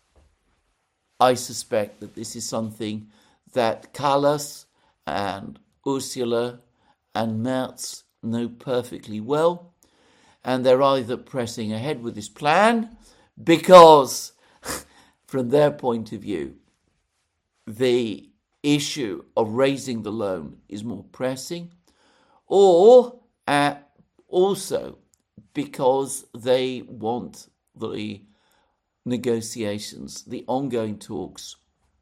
I suspect that this is something that Kallas and Ursula and Merz know perfectly well. And they're either pressing ahead with this plan because, from their point of view, the issue of raising the loan is more pressing, or also because they want the negotiations, the ongoing talks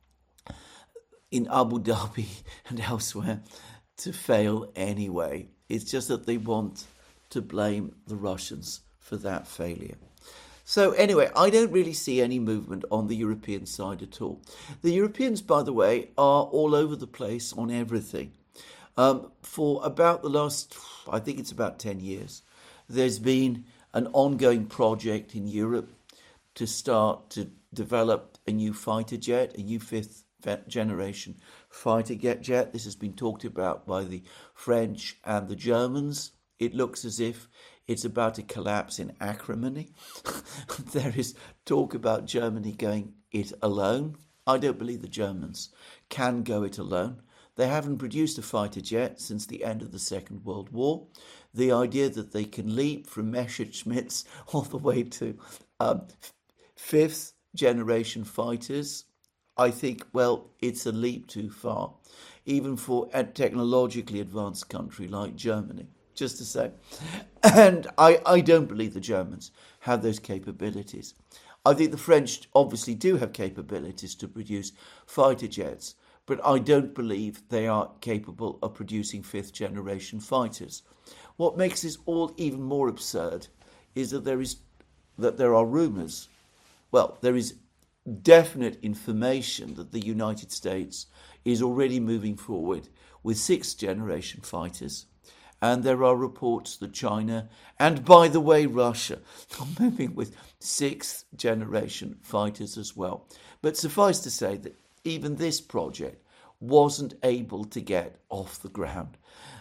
in Abu Dhabi and elsewhere to fail anyway. It's just that they want to blame the Russians for that failure. So anyway, I don't really see any movement on the European side at all. The Europeans, by the way, are all over the place on everything. For about the last, I think it's about 10 years, there's been an ongoing project in Europe to start to develop a new fighter jet, a new fifth generation fighter jet. This has been talked about by the French and the Germans. It looks as if it's about to collapse in acrimony. There is talk about Germany going it alone. I don't believe the Germans can go it alone. They haven't produced a fighter jet since the end of the Second World War. The idea that they can leap from Messerschmitts all the way to fifth generation fighters, I think, well, it's a leap too far, even for a technologically advanced country like Germany, just to say. And I don't believe the Germans have those capabilities. I think the French obviously do have capabilities to produce fighter jets, but I don't believe they are capable of producing fifth generation fighters. What makes this all even more absurd is that there are rumours. Well, there is definite information that the United States is already moving forward with sixth generation fighters. And there are reports that China, and by the way, Russia, are moving with sixth generation fighters as well. But suffice to say that even this project wasn't able to get off the ground.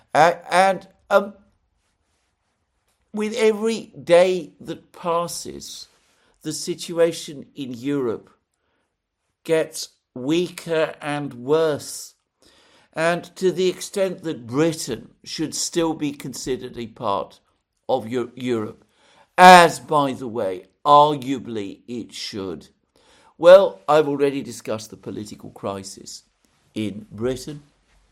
With every day that passes, the situation in Europe gets weaker and worse. And to the extent that Britain should still be considered a part of Europe, as, by the way, arguably it should. Well, I've already discussed the political crisis in Britain.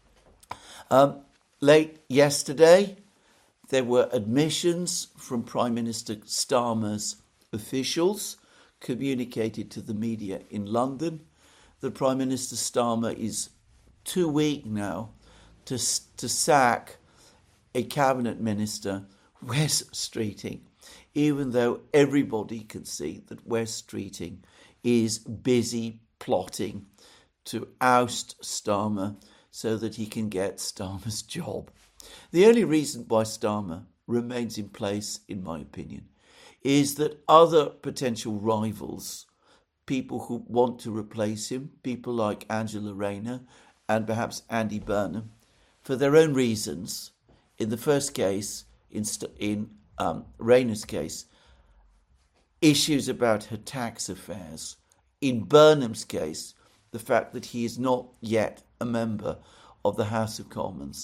Late yesterday, there were admissions from Prime Minister Starmer's officials communicated to the media in London that Prime Minister Starmer is too weak now to sack a cabinet minister, Wes Streeting, even though everybody can see that Wes Streeting is busy plotting to oust Starmer so that he can get Starmer's job. The only reason why Starmer remains in place, in my opinion, is that other potential rivals, people who want to replace him, people like Angela Rayner and perhaps Andy Burnham, for their own reasons. In the first case, in Rayner's case, issues about her tax affairs. In Burnham's case, the fact that he is not yet a member of the House of Commons,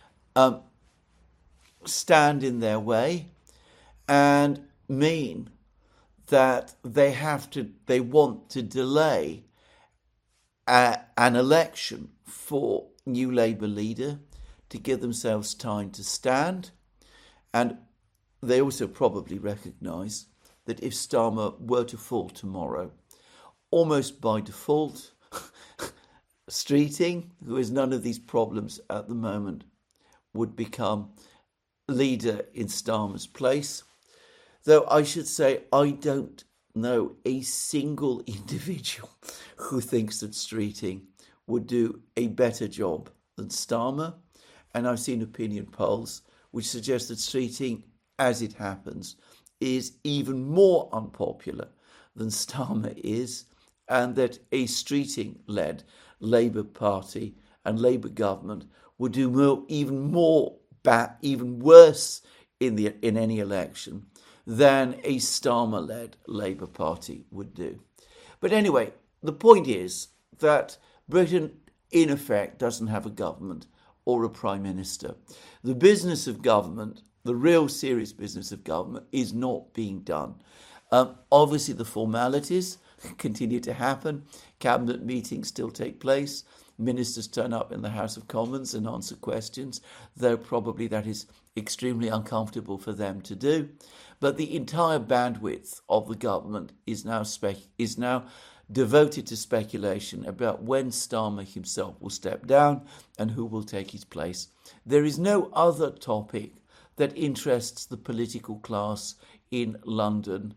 stand in their way and mean that they want to delay an election for new Labour leader to give themselves time to stand. And they also probably recognise that if Starmer were to fall tomorrow, almost by default, Streeting, who has none of these problems at the moment, would become leader in Starmer's place. Though I should say I don't know a single individual who thinks that Streeting would do a better job than Starmer. And I've seen opinion polls which suggest that Streeting, as it happens, is even more unpopular than Starmer is, and that a Streeting-led Labour Party and Labour government would do even worse in any election than a Starmer-led Labour Party would do. But anyway, the point is that Britain, in effect, doesn't have a government or a prime minister. The business of government, the real serious business of government, is not being done. Obviously, the formalities continue to happen. Cabinet meetings still take place. Ministers turn up in the House of Commons and answer questions, though probably that is extremely uncomfortable for them to do. But the entire bandwidth of the government is now devoted to speculation about when Starmer himself will step down and who will take his place. There is no other topic that interests the political class in London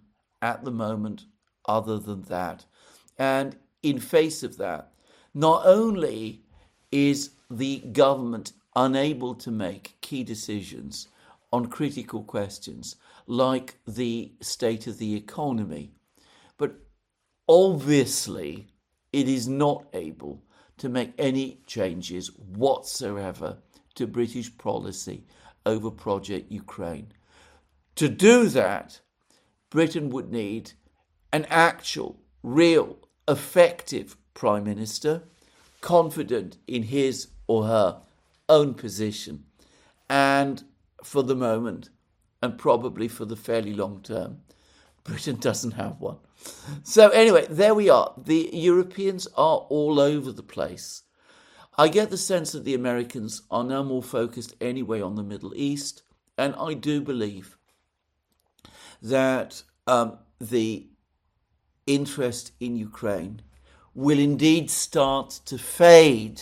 at the moment other than that. And in face of that, not only is the government unable to make key decisions on critical questions like the state of the economy, but obviously it is not able to make any changes whatsoever to British policy over Project Ukraine. To do that, Britain would need an actual, real, effective Prime Minister, confident in his or her own position. And for the moment, and probably for the fairly long term, Britain doesn't have one. So anyway, there we are. The Europeans are all over the place. I get the sense that the Americans are now more focused anyway on the Middle East, and I do believe that the interest in Ukraine will indeed start to fade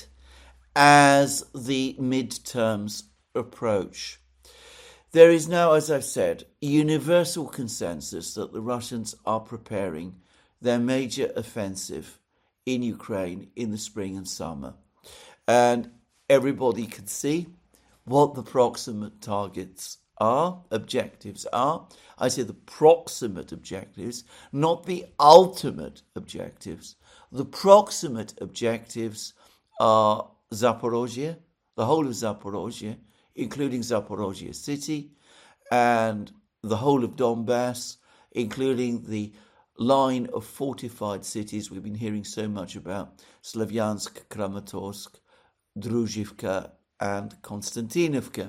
as the midterms approach. There is now, as I've said, universal consensus that the Russians are preparing their major offensive in Ukraine in the spring and summer. And everybody can see what the proximate targets are, objectives are. I say the proximate objectives, not the ultimate objectives. The proximate objectives are Zaporozhye, the whole of Zaporozhye, including Zaporozhye city, and the whole of Donbass, including the line of fortified cities we've been hearing so much about, Slavyansk, Kramatorsk, Druzhivka, and Konstantinovka.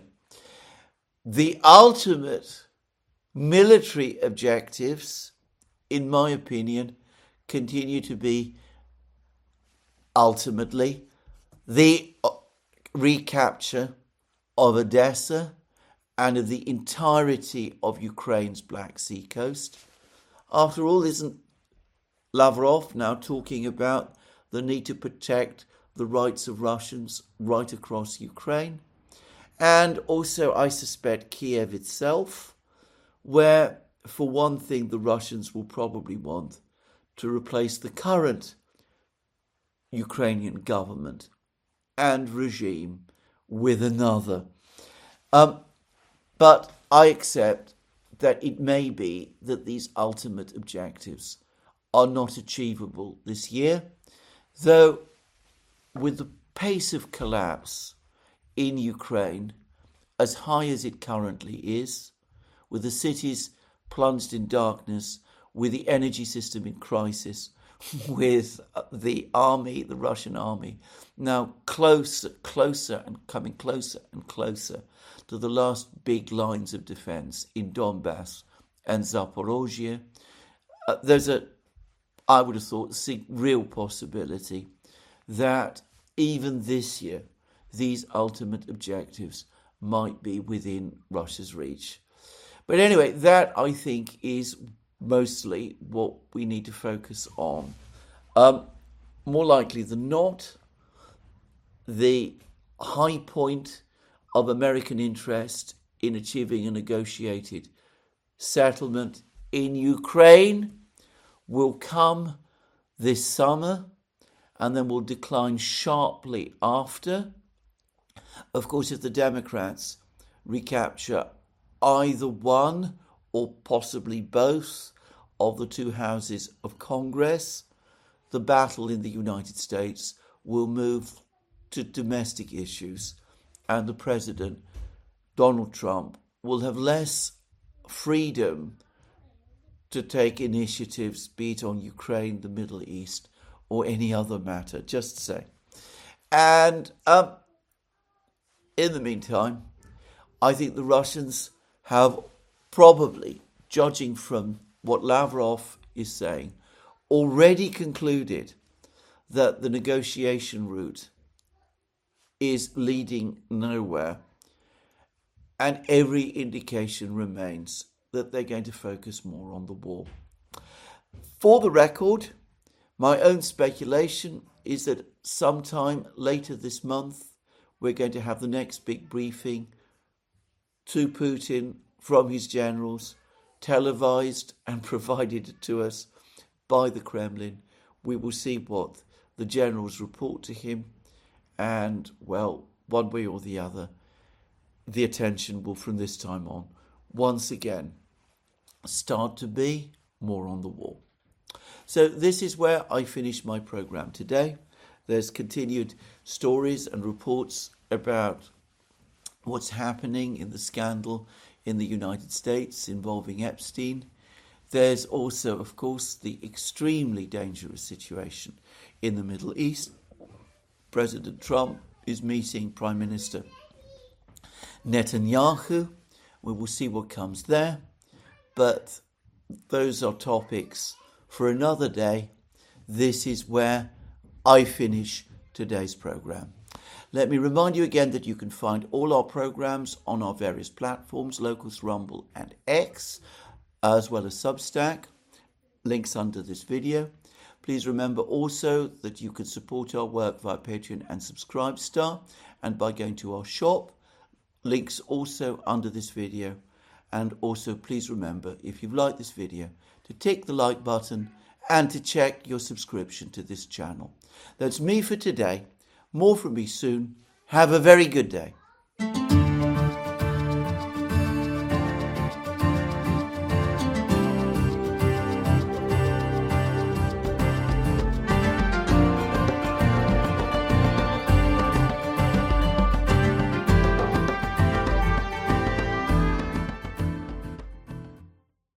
The ultimate military objectives, in my opinion, continue to be ultimately the recapture of Odessa and of the entirety of Ukraine's Black Sea coast. After all, isn't Lavrov now talking about the need to protect the rights of Russians right across Ukraine? And also, I suspect, Kiev itself, where, for one thing, the Russians will probably want to replace the current Ukrainian government and regime with another. But I accept that it may be that these ultimate objectives are not achievable this year, though with the pace of collapse in Ukraine as high as it currently is, with the cities plunged in darkness, with the energy system in crisis, with the army, the Russian army, now closer and coming closer and closer to the last big lines of defense in Donbass and Zaporozhye. There's I would have thought, real possibility that even this year, these ultimate objectives might be within Russia's reach. But anyway, that I think is mostly what we need to focus on. More likely than not, the high point of American interest in achieving a negotiated settlement in Ukraine will come this summer and then will decline sharply after. Of course, if the Democrats recapture either one or possibly both of the two houses of Congress, the battle in the United States will move to domestic issues, and the President, Donald Trump, will have less freedom to take initiatives, be it on Ukraine, the Middle East, or any other matter, just to say. And in the meantime, I think the Russians have probably, judging from what Lavrov is saying, already concluded that the negotiation route is leading nowhere, and every indication remains that they're going to focus more on the war. For the record, my own speculation is that sometime later this month, we're going to have the next big briefing to Putin from his generals, televised and provided to us by the Kremlin. We will see what the generals report to him, and, well, one way or the other, the attention will from this time on once again start to be more on the war. So this is where I finish my programme today. There's continued stories and reports about what's happening in the scandal in the United States involving Epstein. There's also, of course, the extremely dangerous situation in the Middle East. President Trump is meeting Prime Minister Netanyahu. We will see what comes there. But those are topics for another day. This is where I finish today's programme. Let me remind you again that you can find all our programmes on our various platforms, Locals, Rumble and X, as well as Substack, links under this video. Please remember also that you can support our work via Patreon and Subscribestar, and by going to our shop, links also under this video. And also please remember, if you've liked this video, to tick the like button and to check your subscription to this channel. That's me for today. More from me soon. Have a very good day.